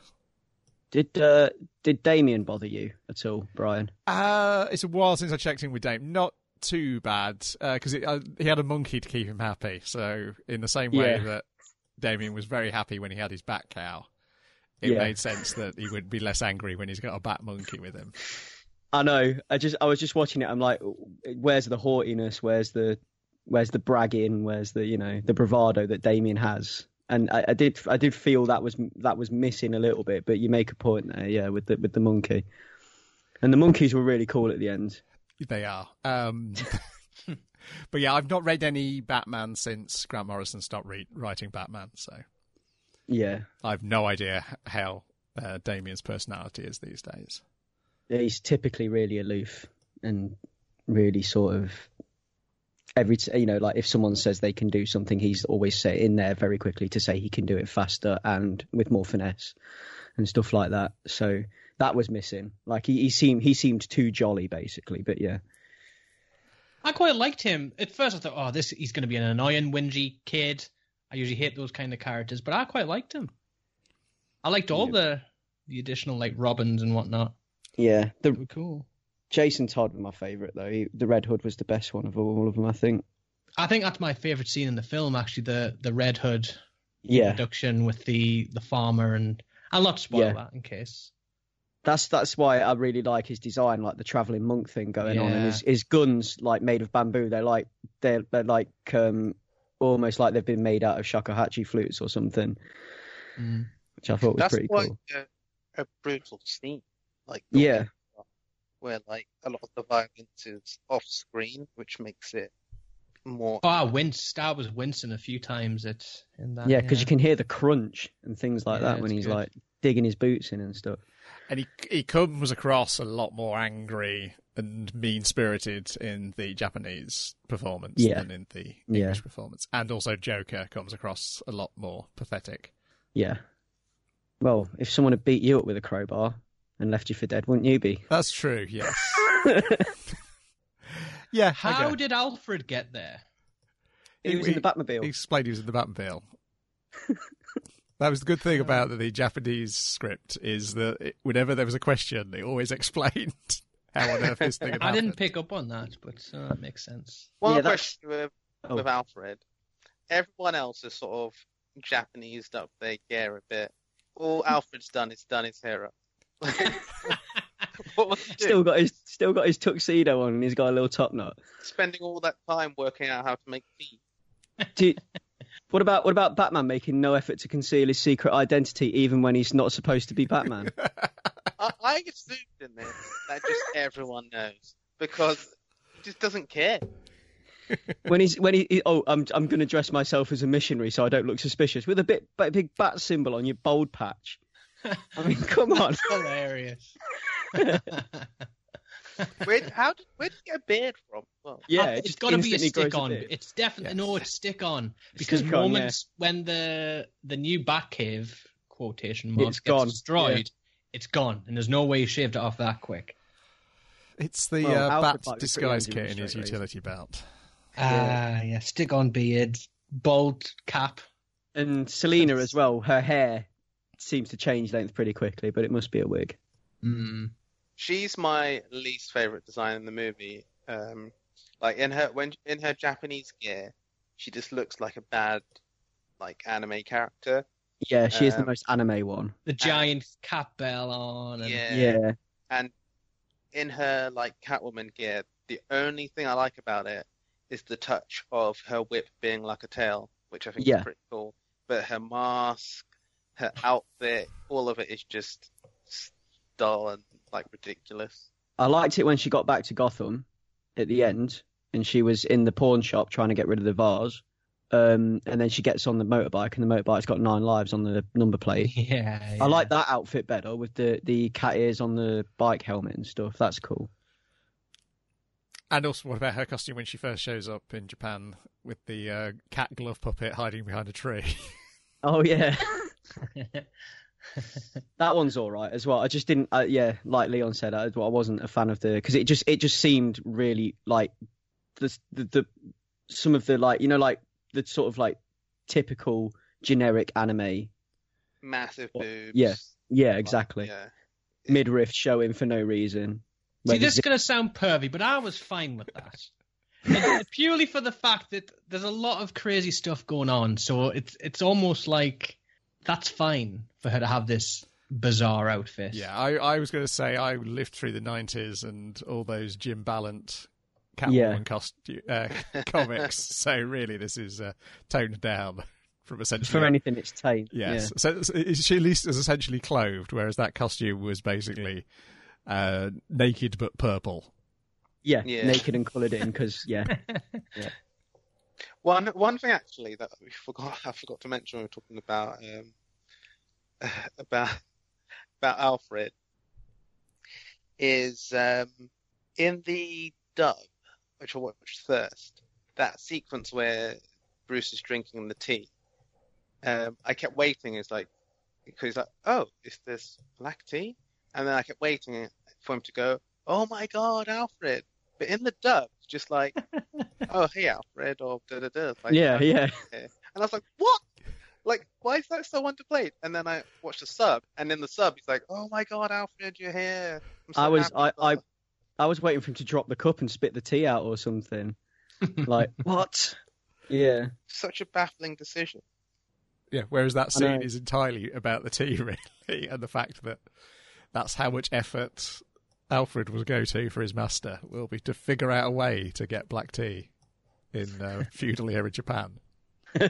Speaker 3: Did Damien bother you at all, Brian?
Speaker 2: It's a while since I checked in with Damien. Not too bad, because he had a monkey to keep him happy. So in the same way that Damien was very happy when he had his bat cow, it made sense that he would be less angry when he's got a bat monkey with him.
Speaker 3: I know. I was just watching it. I'm like, where's the haughtiness? Where's the bragging? Where's the bravado that Damien has? And I did feel that was missing a little bit. But you make a point there, with the monkey, and the monkeys were really cool at the end.
Speaker 2: They are. But yeah, I've not read any Batman since Grant Morrison stopped writing Batman. So
Speaker 3: yeah,
Speaker 2: I've no idea how Damien's personality is these days.
Speaker 3: He's typically really aloof and really sort of like if someone says they can do something, he's always in there very quickly to say he can do it faster and with more finesse and stuff like that. So that was missing. Like he seemed too jolly basically, but yeah.
Speaker 5: I quite liked him. At first I thought, he's going to be an annoying, whingy kid. I usually hate those kind of characters, but I quite liked him. I liked all the additional like Robins and whatnot.
Speaker 3: Yeah,
Speaker 5: they were cool.
Speaker 3: Jason Todd was my favourite though. The Red Hood was the best one of all of them, I think.
Speaker 5: I think that's my favourite scene in the film, actually. The Red Hood introduction with the farmer, and I'll not spoil that in case.
Speaker 3: That's why I really like his design, like the travelling monk thing going on, and his guns like made of bamboo. They're like almost like they've been made out of shakuhachi flutes or something, which I thought was pretty cool.
Speaker 4: That's a brutal scene, like where like a lot of the violence is off screen, which makes it more.
Speaker 5: Oh, I was wincing a few times in that.
Speaker 3: Yeah, because you can hear the crunch and things like that when he's like digging his boots in and stuff.
Speaker 2: And he comes across a lot more angry and mean-spirited in the Japanese performance than in the English performance. And also Joker comes across a lot more pathetic. Yeah.
Speaker 3: Well, if someone had beat you up with a crowbar and left you for dead, wouldn't you be?
Speaker 2: That's true, yes. Yeah.
Speaker 5: How
Speaker 2: okay.
Speaker 5: did Alfred get there?
Speaker 3: He was in the
Speaker 2: He
Speaker 3: Batmobile.
Speaker 2: explained he was in the Batmobile. That was the good thing about the Japanese script, is that whenever there was a question, it always explained how on earth this thing had
Speaker 5: I
Speaker 2: happened.
Speaker 5: didn't pick up on that, but that makes sense.
Speaker 4: One
Speaker 3: Yeah,
Speaker 4: question
Speaker 3: Oh.
Speaker 4: with Alfred. Everyone else is sort of Japanesed up their gear a bit. All Alfred's done is done his hair up. What was he doing?
Speaker 3: Still got his tuxedo on, and he's got a little top knot.
Speaker 4: Spending all that time working out how to make tea.
Speaker 3: What about Batman making no effort to conceal his secret identity, even when he's not supposed to be Batman?
Speaker 4: I assumed in this that just everyone knows because he just doesn't care.
Speaker 3: when I'm going to dress myself as a missionary so I don't look suspicious, with a big bat symbol on your bold patch. I mean, come on.
Speaker 5: Hilarious.
Speaker 4: Where did he get a beard from? Well,
Speaker 3: Yeah,
Speaker 5: It's got to be a
Speaker 3: instantly grows
Speaker 5: stick-on.
Speaker 3: beard.
Speaker 5: It's definitely
Speaker 2: Yes.
Speaker 5: no, it's stick-on because
Speaker 3: Stick-on,
Speaker 5: moments when the new Batcave quotation
Speaker 3: It's
Speaker 5: marks
Speaker 3: gone,
Speaker 5: gets destroyed, it's gone, and there's no way he shaved it off that quick.
Speaker 2: It's the
Speaker 3: Well, Alfred
Speaker 2: Bat's
Speaker 3: might be
Speaker 2: disguise
Speaker 3: pretty
Speaker 2: kit in his
Speaker 3: straight razor.
Speaker 2: utility belt.
Speaker 5: Yeah, stick-on beard, bald cap.
Speaker 3: And Selena as well, her hair seems to change length pretty quickly, but it must be a wig.
Speaker 5: Mm.
Speaker 4: she's my least favorite design in the movie. Like in her Japanese gear, she just looks like a bad anime character.
Speaker 3: Yeah, she is the
Speaker 4: Um,
Speaker 3: most anime one.
Speaker 5: The giant cap bell on. And...
Speaker 3: Yeah.
Speaker 4: And in her Catwoman gear, the only thing I like about it is the touch of her whip being like a tail, which I think
Speaker 3: Yeah.
Speaker 4: is pretty cool. But her mask, her outfit, all of it is just dull and ridiculous.
Speaker 3: I liked it when she got back to Gotham at the end, and she was in the pawn shop trying to get rid of the vase. And then she gets on the motorbike, and the motorbike's got 9 lives on the number plate.
Speaker 5: Yeah.
Speaker 3: I like that outfit better with the cat ears on the bike helmet and stuff. That's cool.
Speaker 2: And also, what about her costume when she first shows up in Japan with the cat glove puppet hiding behind a tree?
Speaker 3: Oh yeah, that one's all right as well. I just didn't. Like Leon said, I wasn't a fan of because it just seemed really like the some of the the sort of typical generic anime.
Speaker 4: Massive boobs.
Speaker 3: Yeah, exactly.
Speaker 4: Yeah.
Speaker 3: Midriff showing for no reason.
Speaker 5: See, this is going to sound pervy, but I was fine with that. And purely for the fact that there's a lot of crazy stuff going on, so it's almost like that's fine for her to have this bizarre outfit.
Speaker 2: Yeah, I was going to say I lived through the 90s and all those Jim Ballant Catwoman comics, so really this is toned down from essentially...
Speaker 3: For anything, it's tame.
Speaker 2: Yes, so she at least is essentially clothed, whereas that costume was basically naked but purple.
Speaker 3: Yeah,
Speaker 4: Yeah.
Speaker 3: naked and coloured in, because, yeah.
Speaker 4: One thing actually that I forgot to mention when we were talking about Alfred is in the dub, which I watched first, that sequence where Bruce is drinking the tea. I kept waiting. Because he's like, "Oh, is this black tea?" And then I kept waiting for him to go, "Oh my God, Alfred!" But in the dub, it's just like, "Oh, hey, Alfred," or da da da.
Speaker 3: Yeah.
Speaker 4: And I was like, "What? Why is that so underplayed?" And then I watched the sub, and in the sub, he's like, "Oh my God, Alfred, you're here." I'm so happy."
Speaker 3: I was waiting for him to drop the cup and spit the tea out or something. What? Yeah.
Speaker 4: Such a baffling decision.
Speaker 2: Yeah, whereas that
Speaker 3: I know.
Speaker 2: scene is entirely about the tea, really, and the fact that that's how much effort Alfred will go to for his master will be to figure out a way to get black tea in feudal era Japan.
Speaker 5: Do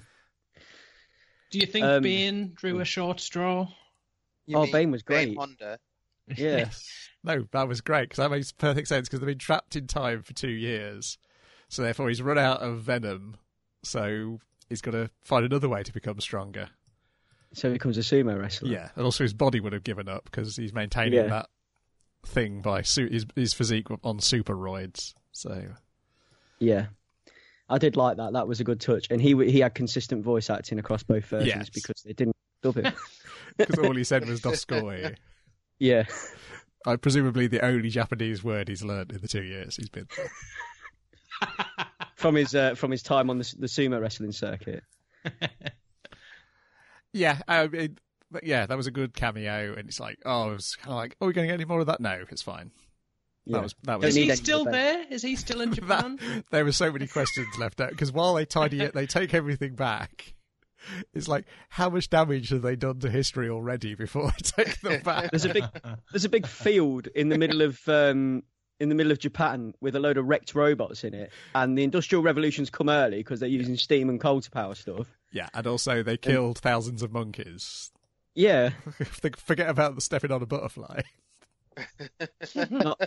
Speaker 5: you think Bane drew a short straw?
Speaker 3: Bane was great.
Speaker 4: Bane Honda.
Speaker 3: Yeah.
Speaker 2: No, that was great, because that makes perfect sense, because they've been trapped in time for 2 years, so therefore he's run out of venom, so he's got to find another way to become stronger.
Speaker 3: So he becomes a sumo wrestler.
Speaker 2: Yeah, and also his body would have given up, because he's maintaining that thing by his physique on superroids. So
Speaker 3: Yeah. I did like that. That was a good touch. And he had consistent voice acting across both versions because they didn't dub him.
Speaker 2: because all he said was "Doskoi."
Speaker 3: Yeah.
Speaker 2: Presumably the only Japanese word he's learned in the 2 years he's been there.
Speaker 3: from his time on the sumo wrestling circuit.
Speaker 2: Yeah, but yeah, that was a good cameo, and it's like, oh, it was kind of like, oh, we're going to get any more of that? No, it's fine.
Speaker 3: Yeah.
Speaker 2: That was.
Speaker 5: Is he still there? Is he still in Japan?
Speaker 2: There were so many questions left out because while they tidy it, they take everything back. It's like, how much damage have they done to history already before they take them back?
Speaker 3: There's a big field in the middle of Japan with a load of wrecked robots in it, and the Industrial Revolution's come early because they're using steam and coal to power stuff.
Speaker 2: Yeah, and also they killed thousands of monkeys.
Speaker 3: Yeah.
Speaker 2: Forget about the stepping on a butterfly.
Speaker 3: Not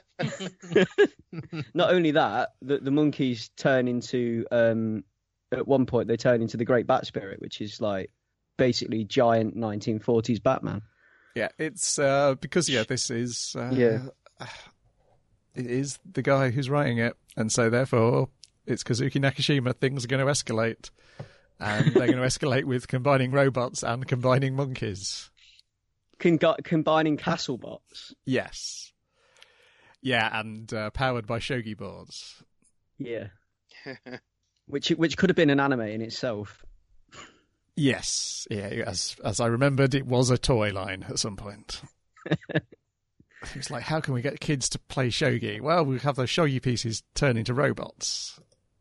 Speaker 3: only that, the monkeys turn into at one point they turn into the Great Bat Spirit, which is like basically giant 1940s Batman.
Speaker 2: Yeah, it's because this is it is the guy who's writing it, and so therefore it's Kazuki Nakashima. Things are going to escalate, and they're going to escalate with combining robots and combining monkeys.
Speaker 3: Combining castle bots.
Speaker 2: Yes. Yeah, and powered by shogi boards.
Speaker 3: Yeah. which could have been an anime in itself.
Speaker 2: Yes. Yeah, as I remembered, it was a toy line at some point. It's like, how can we get kids to play shogi? Well, we have those shogi pieces turn into robots.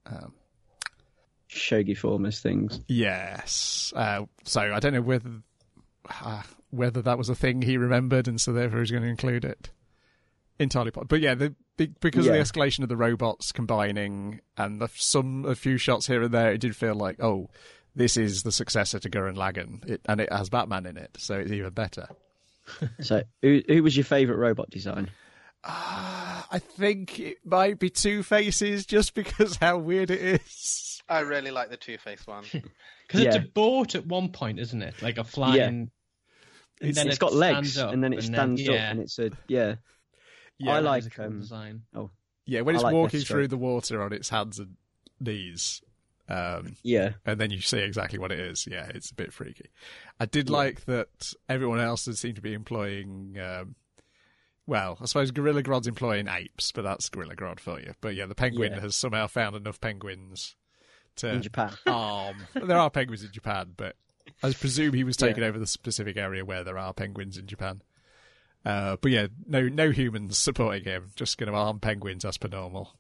Speaker 3: Shogi formers things.
Speaker 2: Yes. So I don't know whether that was a thing he remembered, and so therefore he's going to include it. Entirely possible. But yeah, because of the escalation of the robots combining and a few shots here and there, it did feel like, oh, this is the successor to Gurren Lagann, and it has Batman in it, so it's even better.
Speaker 3: So, who was your favourite robot design?
Speaker 2: I think it might be Two Faces, just because how weird it is.
Speaker 4: I really like the Two-Face one.
Speaker 5: Because it's a boat at one point, isn't it? Like a flying...
Speaker 3: Yeah. It's got legs, and then it stands up, and it's a... Yeah. I like
Speaker 5: design.
Speaker 3: Oh,
Speaker 2: yeah, when it's walking through the water on its hands and knees. And then you see exactly what it is. Yeah, it's a bit freaky. I did like that everyone else seemed to be employing. Well, I suppose Gorilla Grodd's employing apes, but that's Gorilla Grodd for you. But yeah, the penguin has somehow found enough penguins to
Speaker 3: in Japan.
Speaker 2: There are penguins in Japan, but I presume he was taking over the specific area where there are penguins in Japan. But yeah, no humans supporting him. Just going to arm penguins as per normal.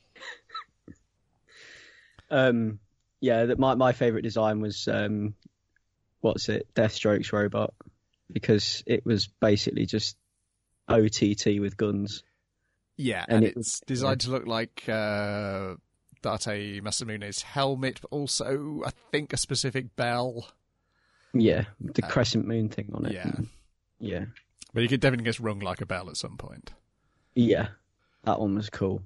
Speaker 3: My favourite design was Deathstroke's robot, because it was basically just OTT with guns.
Speaker 2: Yeah, and it's designed to look like Date Masamune's helmet, but also I think a specific bell.
Speaker 3: Yeah, the crescent moon thing on it. Yeah.
Speaker 2: But you could definitely get rung like a bell at some point.
Speaker 3: Yeah, that one was cool.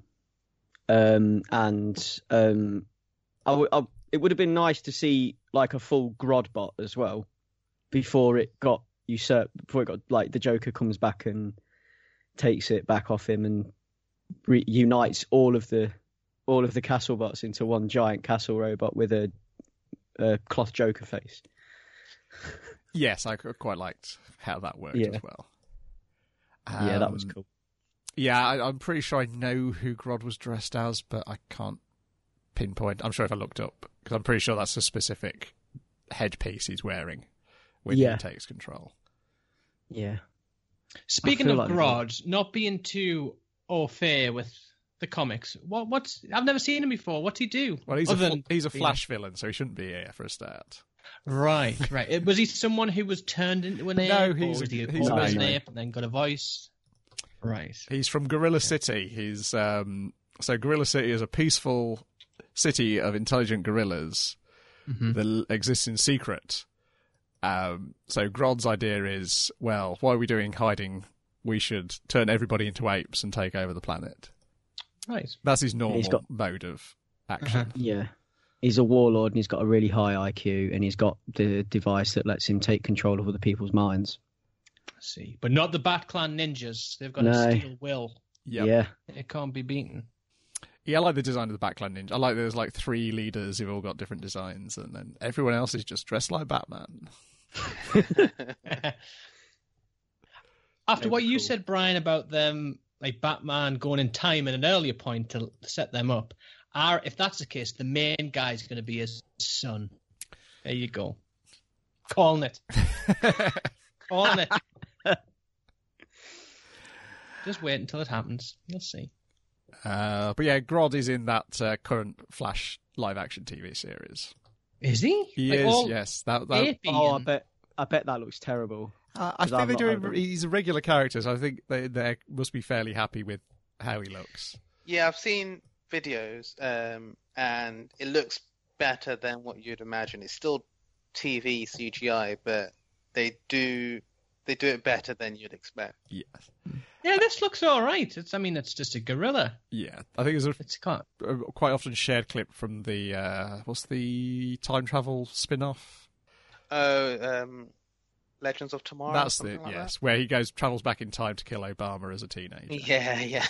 Speaker 3: It would have been nice to see like a full Grodd bot as well before it got usurped. Before it got like the Joker comes back and takes it back off him and unites all of the castle bots into one giant castle robot with a cloth Joker face.
Speaker 2: Yes, I quite liked how that worked as well.
Speaker 3: Yeah, that was cool.
Speaker 2: Yeah, I'm pretty sure I know who Grodd was dressed as, but I can't pinpoint. I'm sure if I looked up, because I'm pretty sure that's a specific headpiece he's wearing when he takes control.
Speaker 3: Yeah.
Speaker 5: Speaking of Grodd, not being too au fait with the comics, I've never seen him before. What's he do?
Speaker 2: Well, he's a Flash villain, so he shouldn't be here for a start.
Speaker 5: Right. Was he someone who was turned into an ape?
Speaker 2: No, he's
Speaker 5: an ape and then got a voice. Right.
Speaker 2: He's from Gorilla City. He's so Gorilla City is a peaceful city of intelligent gorillas that exists in secret. So Grodd's idea is, well, what are we doing hiding? We should turn everybody into apes and take over the planet.
Speaker 5: Right.
Speaker 2: That's his normal mode of action.
Speaker 3: Yeah. He's a warlord and he's got a really high IQ and he's got the device that lets him take control of other people's minds.
Speaker 5: I see. But not the BatClan ninjas. They've got a steel will.
Speaker 2: Yep.
Speaker 3: Yeah.
Speaker 5: It can't be beaten.
Speaker 2: Yeah, I like the design of the BatClan ninja. I like there's like 3 leaders who've all got different designs and then everyone else is just dressed like Batman.
Speaker 5: After what you said, Brian, about them, like Batman going in time at an earlier point to set them up, If that's the case, the main guy is going to be his son. There you go. Calling it. Calling it. Just wait until it happens. You'll see.
Speaker 2: But yeah, Grodd is in that current Flash live-action TV series.
Speaker 5: Is he?
Speaker 2: He is, yes.
Speaker 3: Oh, I bet that looks terrible.
Speaker 2: I think they're doing. He's a regular character, so I think they must be fairly happy with how he looks.
Speaker 4: Yeah, I've seen videos, and it looks better than what you'd imagine. It's still TV CGI, but they do it better than you'd expect.
Speaker 2: Yes.
Speaker 5: Yeah, this looks all right. It's just a gorilla.
Speaker 2: Yeah, I think
Speaker 5: It's quite
Speaker 2: often shared clip from the what's the time travel spin-off?
Speaker 4: Legends of Tomorrow.
Speaker 2: That's it. Like yes, where he travels back in time to kill Obama as a teenager.
Speaker 4: Yeah.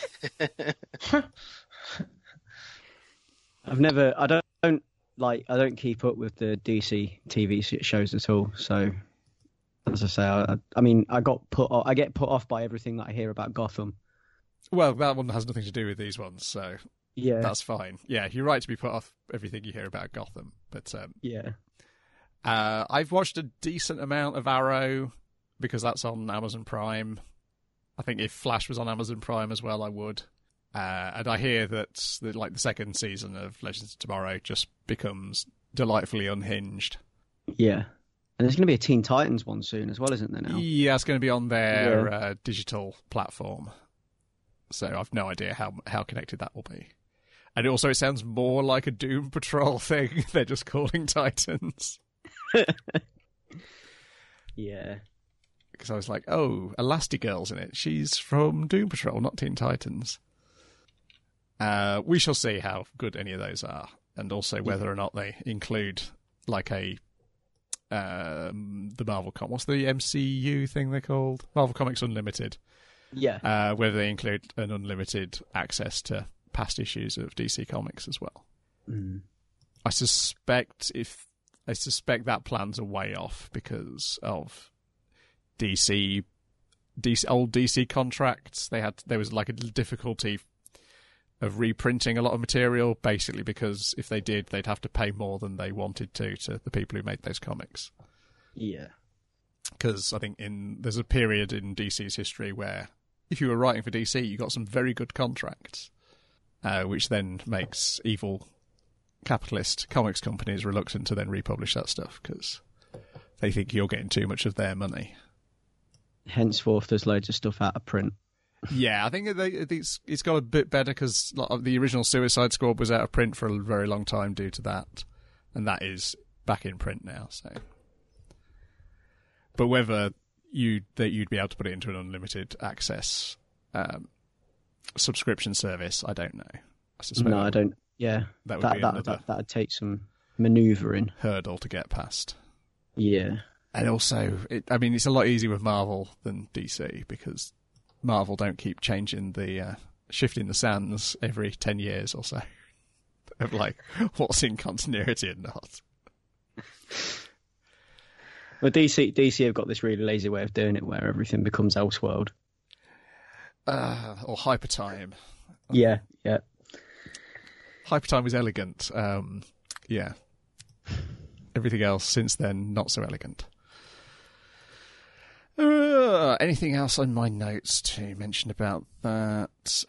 Speaker 3: I don't keep up with the DC TV shows at all. So, as I say, I get put off by everything that I hear about Gotham.
Speaker 2: Well, that one has nothing to do with these ones, so
Speaker 3: yeah,
Speaker 2: that's fine. Yeah, you're right to be put off everything you hear about Gotham, but
Speaker 3: yeah.
Speaker 2: I've watched a decent amount of Arrow because that's on Amazon Prime. I think if Flash was on Amazon Prime as well, I would. And I hear that the second season of Legends of Tomorrow just becomes delightfully unhinged.
Speaker 3: Yeah. And there's going to be a Teen Titans one soon as well, isn't there now?
Speaker 2: Yeah, it's going to be on their digital platform. So I've no idea how connected that will be. And also it sounds more like a Doom Patrol thing. They're just calling Titans.
Speaker 3: Yeah.
Speaker 2: Because I was like, oh, Elastigirl's in it. She's from Doom Patrol, not Teen Titans. We shall see how good any of those are, and also whether or not they include like the Marvel what's the MCU thing they're called? Marvel Comics Unlimited.
Speaker 3: Yeah.
Speaker 2: Whether they include an unlimited access to past issues of DC Comics as well.
Speaker 3: Mm.
Speaker 2: I suspect that plan's a way off because of DC old DC contracts. There was like a difficulty of reprinting a lot of material, basically because if they did, they'd have to pay more than they wanted to the people who made those comics.
Speaker 3: Yeah.
Speaker 2: Because I think there's a period in DC's history where if you were writing for DC, you got some very good contracts, which then makes evil capitalist comics companies reluctant to then republish that stuff because they think you're getting too much of their money.
Speaker 3: Henceforth, there's loads of stuff out of print.
Speaker 2: Yeah, I think it's got a bit better because the original Suicide Squad was out of print for a very long time due to that, and that is back in print now. So, but whether you'd be able to put it into an unlimited access subscription service, I don't know. I suspect
Speaker 3: no, I don't. Yeah, that'd take some manoeuvring
Speaker 2: hurdle to get past.
Speaker 3: Yeah,
Speaker 2: and also, it's a lot easier with Marvel than DC because Marvel don't keep changing shifting the sands every 10 years or so of like what's in continuity and not.
Speaker 3: Well, DC have got this really lazy way of doing it where everything becomes Elseworld.
Speaker 2: Or Hypertime.
Speaker 3: Yeah.
Speaker 2: Hypertime was elegant. Yeah. Everything else since then, not so elegant. Anything else on my notes to mention about that?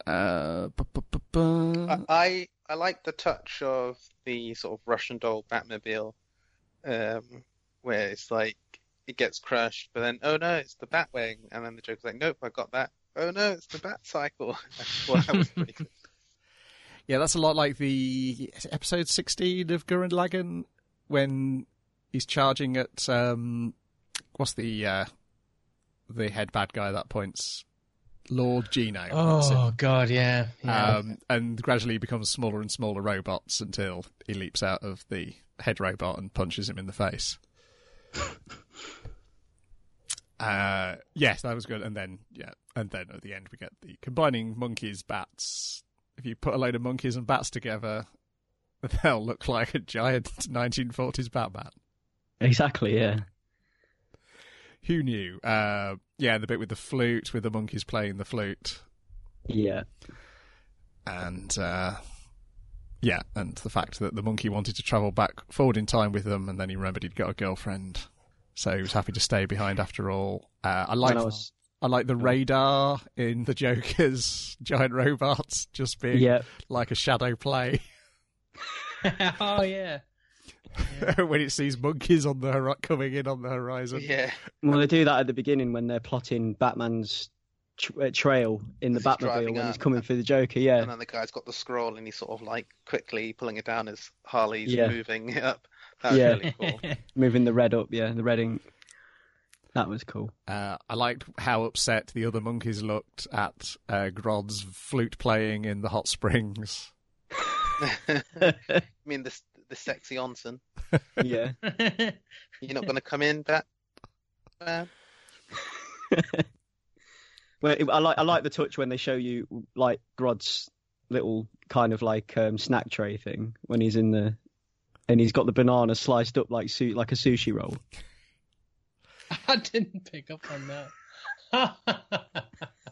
Speaker 4: I like the touch of the sort of Russian doll Batmobile, where it's like it gets crushed, but then oh no, it's the Batwing, and then the Joker's like, nope, I got that. Oh no, it's the Bat Cycle. Well, that was pretty good.
Speaker 2: Yeah, that's a lot like the episode 16 of Gurren Lagann when he's charging at what's the head bad guy at that point? Lord Gino.
Speaker 5: Oh, God, yeah.
Speaker 2: And gradually he becomes smaller and smaller robots until he leaps out of the head robot and punches him in the face. Yes, that was good. And then at the end we get the combining monkeys, bats. If you put a load of monkeys and bats together, they'll look like a giant 1940s Batman.
Speaker 3: Exactly, yeah.
Speaker 2: Who knew? The bit with the flute, with the monkeys playing the flute.
Speaker 3: Yeah.
Speaker 2: And, Yeah, and the fact that the monkey wanted to travel back forward in time with them, and then he remembered he'd got a girlfriend, so he was happy to stay behind after all. I like the radar in the Joker's giant robots just being like a shadow play.
Speaker 5: Oh yeah.
Speaker 2: When it sees monkeys on the coming in on the horizon.
Speaker 4: Yeah.
Speaker 3: Well, they do that at the beginning when they're plotting Batman's trail in the Batmobile when he's coming for the Joker. Yeah.
Speaker 4: And then the guy's got the scroll, and he's sort of like quickly pulling it down as Harley's moving it up. That's really cool.
Speaker 3: Moving the red up. Yeah, the red ink. That was cool.
Speaker 2: I liked how upset the other monkeys looked at Grodd's flute playing in the hot springs.
Speaker 4: I mean, the sexy onsen.
Speaker 3: Yeah.
Speaker 4: You're not going to come in, Batman?
Speaker 3: Well, I like the touch when they show you like Grodd's little kind of like snack tray thing when he's in the, and he's got the banana sliced up like a sushi roll.
Speaker 5: I didn't pick up on that.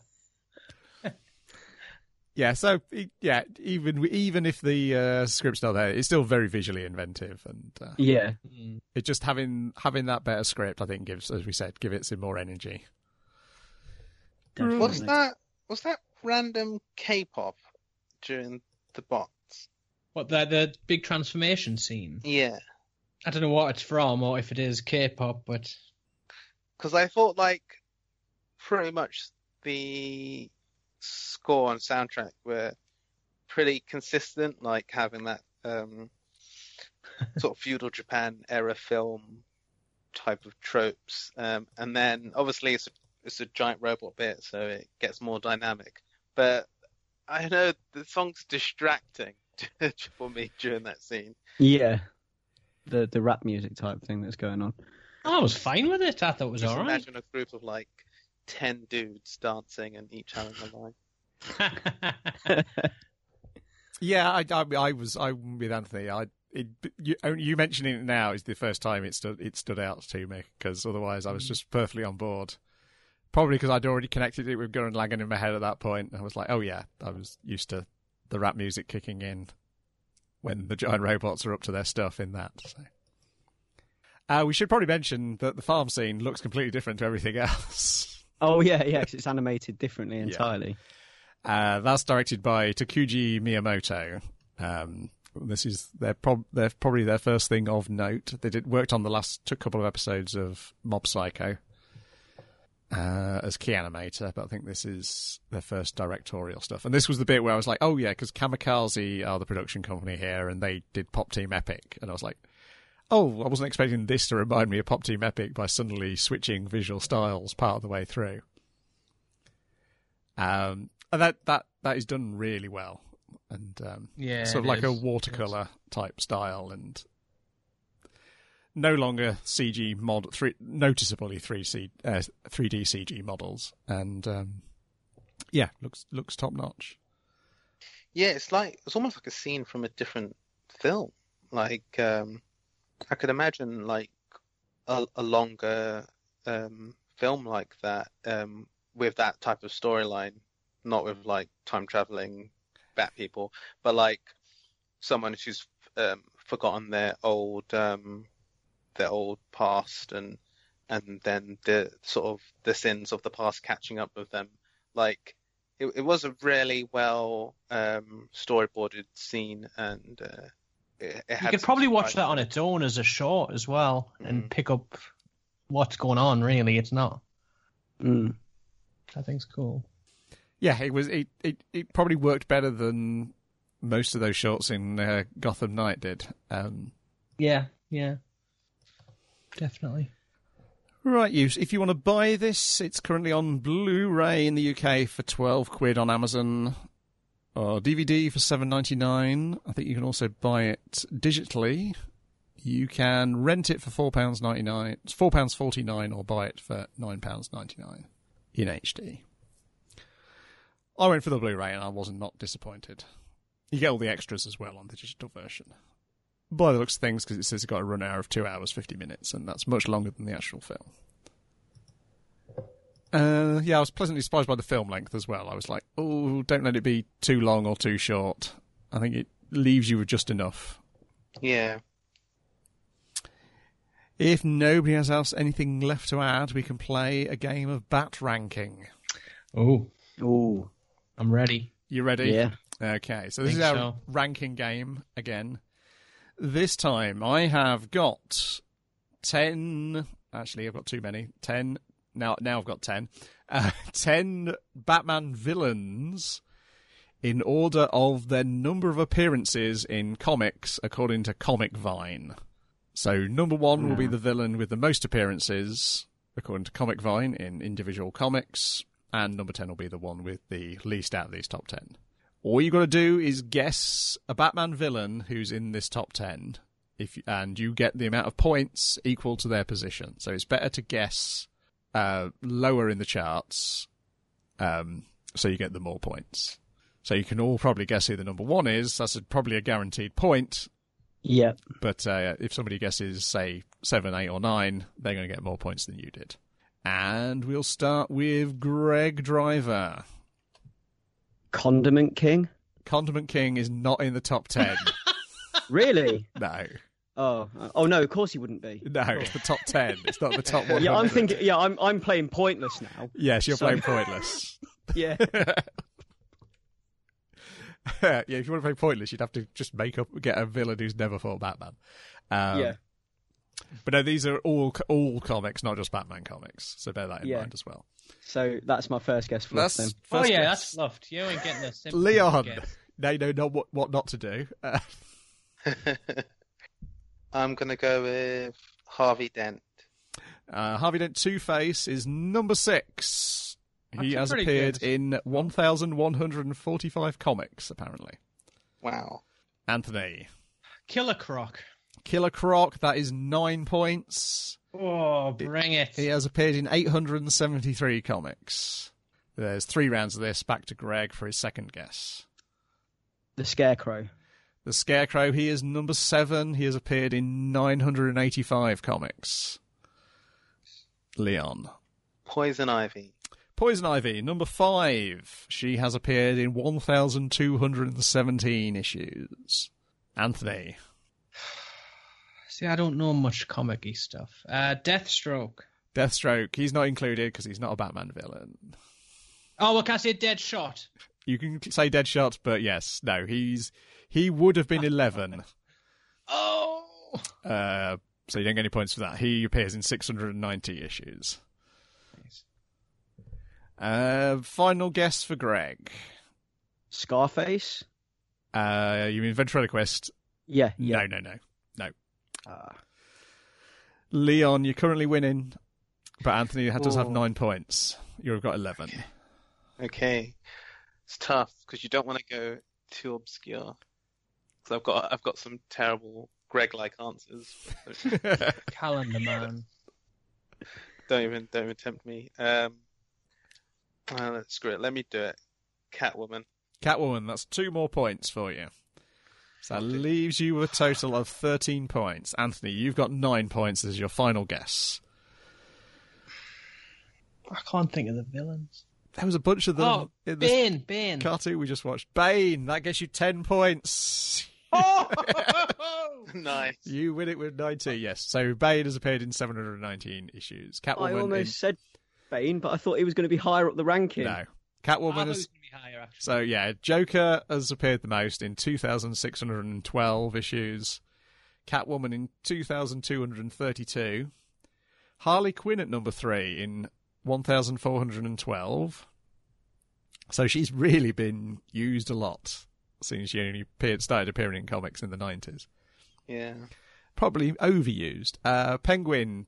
Speaker 2: Yeah, so even if the script's not there, it's still very visually inventive, and it just having that better script, I think, gives, as we said, it some more energy.
Speaker 3: Definitely.
Speaker 4: Was that random K-pop during the bots?
Speaker 5: What, the big transformation scene?
Speaker 4: Yeah.
Speaker 5: I don't know what it's from or if it is K-pop, but
Speaker 4: because I thought like pretty much the score and soundtrack were pretty consistent, like having that sort of feudal Japan era film type of tropes, and then obviously it's a giant robot bit, so it gets more dynamic. But I know the song's distracting for me during that scene.
Speaker 3: Yeah, the rap music type thing that's going on.
Speaker 5: I was fine with it. I thought it was all right.
Speaker 4: Imagine a group of like 10 dudes dancing and each having a line.
Speaker 2: Yeah, I'm with Anthony. You mentioning it now is the first time it stood out to me, because otherwise I was just perfectly on board. Probably because I'd already connected it with Gurren Lagann in my head at that point. I was like, oh yeah, I was used to the rap music kicking in when the giant robots are up to their stuff in that. So. We should probably mention that the farm scene looks completely different to everything else.
Speaker 3: Oh yeah, because it's animated differently entirely.
Speaker 2: Yeah. That's directed by Takuji Miyamoto. This is probably their first thing of note. They worked on the last couple of episodes of Mob Psycho as key animator, but I think this is their first directorial stuff. And this was the bit where I was like, oh yeah, because Kamikaze are the production company here, and they did Pop Team Epic, and I was like, oh, I wasn't expecting this to remind me of Pop Team Epic by suddenly switching visual styles part of the way through. And that is done really well, and sort of like a watercolor type style, and no longer CG noticeably 3D CG models, and looks top notch.
Speaker 4: Yeah, it's almost like a scene from a different film. Like I could imagine like a longer film like that with that type of storyline, not with like time traveling bat people, but like someone who's forgotten their old past, and then the sort of the sins of the past catching up with them. Like it was a really well storyboarded scene, and you
Speaker 5: could probably watch that on its own as a short as well, and pick up what's going on. Really, it's not. I think it's cool.
Speaker 2: Yeah, it probably worked better than most of those shorts in Gotham Knight did.
Speaker 5: Yeah, definitely.
Speaker 2: Right, if you want to buy this, it's currently on Blu-ray in the UK for £12 on Amazon, or DVD for $7.99. I think you can also buy it digitally. You can rent it for £4.99. It's £4.49, or buy it for £9.99 in HD. I went for the Blu-ray and I was not disappointed. You get all the extras as well on the digital version. By the looks of things, because it says it's got a run hour of 2 hours, 50 minutes, and that's much longer than the actual film. I was pleasantly surprised by the film length as well. I was like, oh, don't let it be too long or too short. I think leaves you with just enough.
Speaker 4: Yeah.
Speaker 2: If nobody else anything left to add, we can play a game of bat ranking.
Speaker 5: Oh,
Speaker 3: Ooh.
Speaker 5: I'm ready.
Speaker 2: You ready?
Speaker 3: Yeah.
Speaker 2: Okay, so this is
Speaker 5: Think
Speaker 2: our
Speaker 5: so.
Speaker 2: ranking game again. This time I have got 10... Actually, I've got too many. 10. Now I've got 10. 10 Batman villains in order of their number of appearances in comics according to Comic Vine. So number 1 will be the villain with the most appearances according to Comic Vine in individual comics, and number 10 will be the one with the least out of these top 10. All you got to do is guess a Batman villain who's in this top 10, and you get the amount of points equal to their position. So it's better to guess lower in the charts, so you get the more points. So you can all probably guess who the number 1 is. That's probably a guaranteed point.
Speaker 3: Yeah.
Speaker 2: But if somebody guesses, say, 7, 8, or 9, they're going to get more points than you did. And we'll start with Greg Driver.
Speaker 3: Condiment King?
Speaker 2: Condiment King is not in the top 10.
Speaker 3: Really?
Speaker 2: No.
Speaker 3: Oh no, of course he wouldn't be.
Speaker 2: No, it's the top 10. It's not the top 100.
Speaker 3: Yeah, I'm thinking. Yeah, I'm playing pointless now.
Speaker 2: Yes, you're
Speaker 3: So-
Speaker 2: playing pointless.
Speaker 3: Yeah.
Speaker 2: Yeah, if you want to play pointless, you'd have to just get a villain who's never fought Batman.
Speaker 3: Yeah.
Speaker 2: But no, these are all comics, not just Batman comics. So bear that in mind as well.
Speaker 3: So that's my first guess for
Speaker 2: That's
Speaker 3: then.
Speaker 2: first guess.
Speaker 5: That's fluffed. You ain't getting this.
Speaker 2: Leon. They know not what not to do.
Speaker 4: I'm going to go with Harvey Dent.
Speaker 2: Harvey Dent Two-Face is number 6. He
Speaker 5: Actually
Speaker 2: has
Speaker 5: pretty
Speaker 2: appeared
Speaker 5: good.
Speaker 2: in 1,145 comics, apparently.
Speaker 4: Wow.
Speaker 2: Anthony.
Speaker 5: Killer Croc.
Speaker 2: Killer Croc, that is 9 points.
Speaker 5: Oh, bring it.
Speaker 2: He has appeared in 873 comics. There's 3 rounds of this. Back to Greg for his second guess.
Speaker 3: The Scarecrow.
Speaker 2: The Scarecrow, he is number 7. He has appeared in 985 comics. Leon.
Speaker 4: Poison Ivy.
Speaker 2: Poison Ivy, number 5. She has appeared in 1,217 issues. Anthony.
Speaker 5: See, I don't know much comic-y stuff. Deathstroke.
Speaker 2: Deathstroke, he's not included because he's not a Batman villain.
Speaker 5: Oh, well, can I say Deadshot?
Speaker 2: You can say Deadshot, but yes, no, he would have been 11.
Speaker 5: Oh!
Speaker 2: So you don't get any points for that. He appears in 690 issues.
Speaker 5: Nice.
Speaker 2: Final guess for Greg.
Speaker 3: Scarface.
Speaker 2: You mean Ventriloquist?
Speaker 3: Yeah.
Speaker 2: No. Leon, you're currently winning, but Anthony does have 9 points. You've got 11.
Speaker 4: Okay. It's tough because you don't want to go too obscure. Because I've got some terrible Greg-like answers.
Speaker 5: Calendar Man.
Speaker 4: Don't even tempt me. Screw it. Let me do it. Catwoman.
Speaker 2: Catwoman, that's 2 more points for you. So that leaves you with a total of 13 points. Anthony, you've got 9 points as your final guess.
Speaker 5: I can't think of the villains.
Speaker 2: There was a bunch of them
Speaker 5: Oh,
Speaker 2: in this
Speaker 5: Bane.
Speaker 2: cartoon we just watched. Bane, that gets you 10 points.
Speaker 5: Oh!
Speaker 4: Nice.
Speaker 2: You win it with 90, yes. So Bane has appeared in 719 issues. Catwoman
Speaker 3: I almost said Bane, but I thought he was going to be higher up the ranking.
Speaker 2: No.
Speaker 5: I
Speaker 2: Catwoman
Speaker 5: thought it
Speaker 2: has...
Speaker 5: was going to be higher, actually.
Speaker 2: So, yeah, Joker has appeared the most in 2,612 issues. Catwoman in 2,232. Harley Quinn at number 3 in 1,412. So she's really been used a lot since she only started appearing in comics in the 90s.
Speaker 4: Yeah.
Speaker 2: Probably overused. Penguin,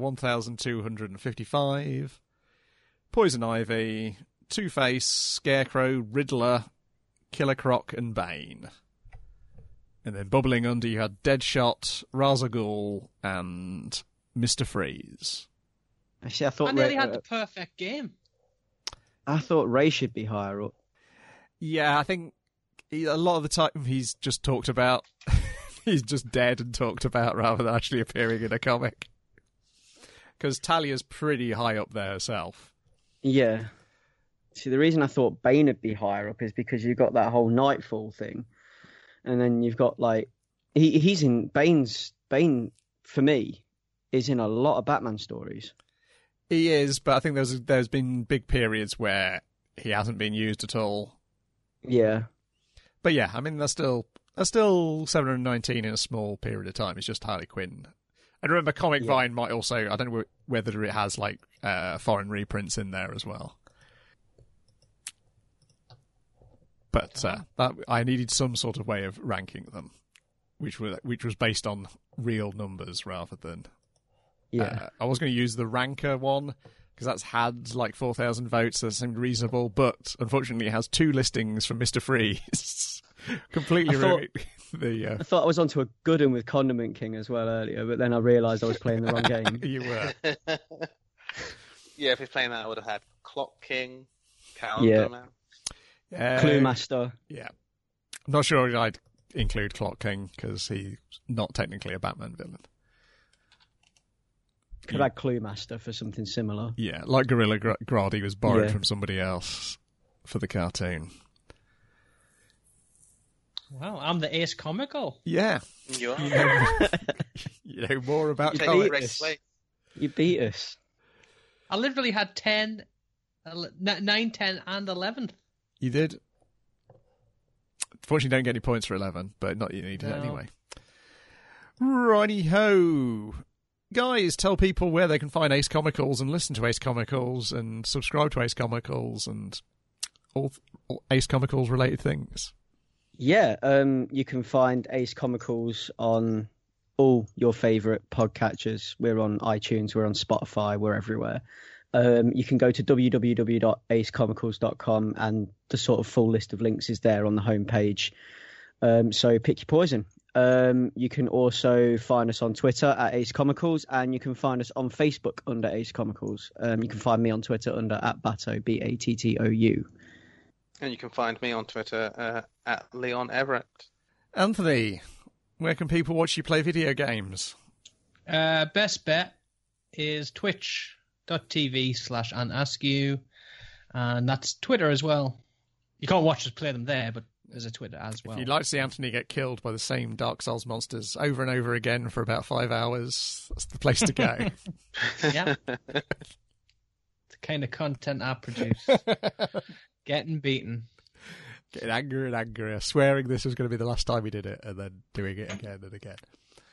Speaker 2: 1,255. Poison Ivy, Two-Face, Scarecrow, Riddler, Killer Croc, and Bane. And then bubbling under, you had Deadshot, Ra's al Ghul, and Mr. Freeze.
Speaker 3: Actually, I thought
Speaker 5: I nearly had the perfect game.
Speaker 3: I thought Ray should be higher up.
Speaker 2: Yeah, I think a lot of the time he's just talked about... he's just dead and talked about rather than actually appearing in a comic. Because Talia's pretty high up there herself.
Speaker 3: Yeah. See, the reason I thought Bane would be higher up is because you got that whole Nightfall thing. And then you've got like he's in Bane for me is in a lot of Batman stories.
Speaker 2: He is, but I think there's been big periods where he hasn't been used at all.
Speaker 3: Yeah.
Speaker 2: But yeah, I mean, there's still 719 in a small period of time. It's just Harley Quinn. I remember Comic Vine might also, I don't know whether it has like foreign reprints in there as well. But I needed some sort of way of ranking them, which was based on real numbers rather than.
Speaker 3: Yeah.
Speaker 2: I was going to use the Ranker one because that's had like 4,000 votes. That seemed reasonable, but unfortunately, it has 2 listings from Mr. Freeze. Completely ruined the.
Speaker 3: I thought I was onto a good one with Condiment King as well earlier, but then I realised I was playing the wrong game.
Speaker 2: You were.
Speaker 4: Yeah, if he's playing that, I would have had Clock King, Calendar Man.
Speaker 3: Clue Master.
Speaker 2: Yeah. I'm not sure I'd include Clock King because he's not technically a Batman villain.
Speaker 3: Could have had Clue Master for something similar.
Speaker 2: Yeah, like Gorilla Grodd, he was borrowed from somebody else for the cartoon.
Speaker 5: Wow, I'm the Ace Comical.
Speaker 2: Yeah.
Speaker 4: You are.
Speaker 2: You know more about
Speaker 3: You
Speaker 2: comics.
Speaker 3: You beat us.
Speaker 5: I literally had 10, 9, 10, and 11.
Speaker 2: You did. Unfortunately, don't get any points for 11, but not you needed it anyway. Righty-ho. Guys, tell people where they can find Ace Comicals and listen to Ace Comicals and subscribe to Ace Comicals and all Ace Comicals related things.
Speaker 3: Yeah, you can find Ace Comicals on all your favourite podcatchers. We're on iTunes, we're on Spotify, we're everywhere. You can go to www.acecomicals.com and the sort of full list of links is there on the homepage. So pick your poison. You can also find us on Twitter at Ace Comicals, and you can find us on Facebook under Ace Comicals. You can find me on Twitter under @Battou, BATTOU.
Speaker 4: And you can find me on Twitter at Leon Everett.
Speaker 2: Anthony, where can people watch you play video games?
Speaker 5: Best bet is twitch.tv/AntAskYou, and that's Twitter as well. You can't watch us play them there, but there's a Twitter as well.
Speaker 2: If you'd like to see Anthony get killed by the same Dark Souls monsters over and over again for about 5 hours, that's the place to go.
Speaker 5: Yeah. The kind of content I produce. Getting beaten.
Speaker 2: Getting angrier and angrier, swearing this was going to be the last time we did it, and then doing it again and again.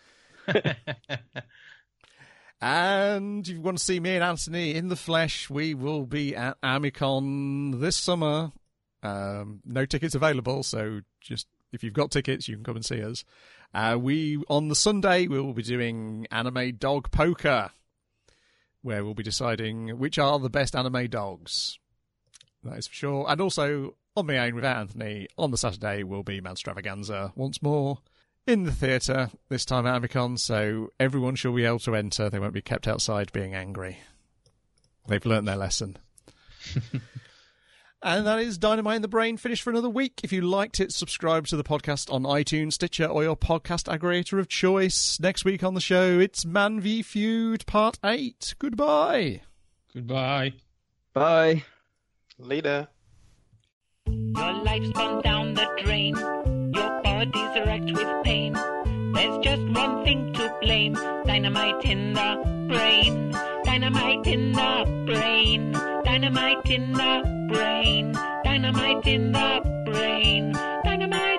Speaker 2: And if you want to see me and Anthony in the flesh, we will be at Amicon this summer. No tickets available, so just if you've got tickets, you can come and see us. On the Sunday, we will be doing Anime Dog Poker, where we'll be deciding which are the best anime dogs. That is for sure. And also, on my own without Anthony, on the Saturday will be Manstravaganza once more in the theatre, this time at Amicon, so everyone shall be able to enter. They won't be kept outside being angry. They've learnt their lesson. And that is Dynamite in the Brain, finished for another week. If you liked it, subscribe to the podcast on iTunes, Stitcher, or your podcast aggregator of choice. Next week on the show, it's Man v Feud Part 8. Goodbye.
Speaker 5: Goodbye.
Speaker 3: Bye.
Speaker 4: Later.
Speaker 1: Your life's gone down the drain. Your body's wrecked with pain. There's just one thing to blame. Dynamite in the brain. Dynamite in the brain. Dynamite in the brain. Dynamite in the brain. Dynamite.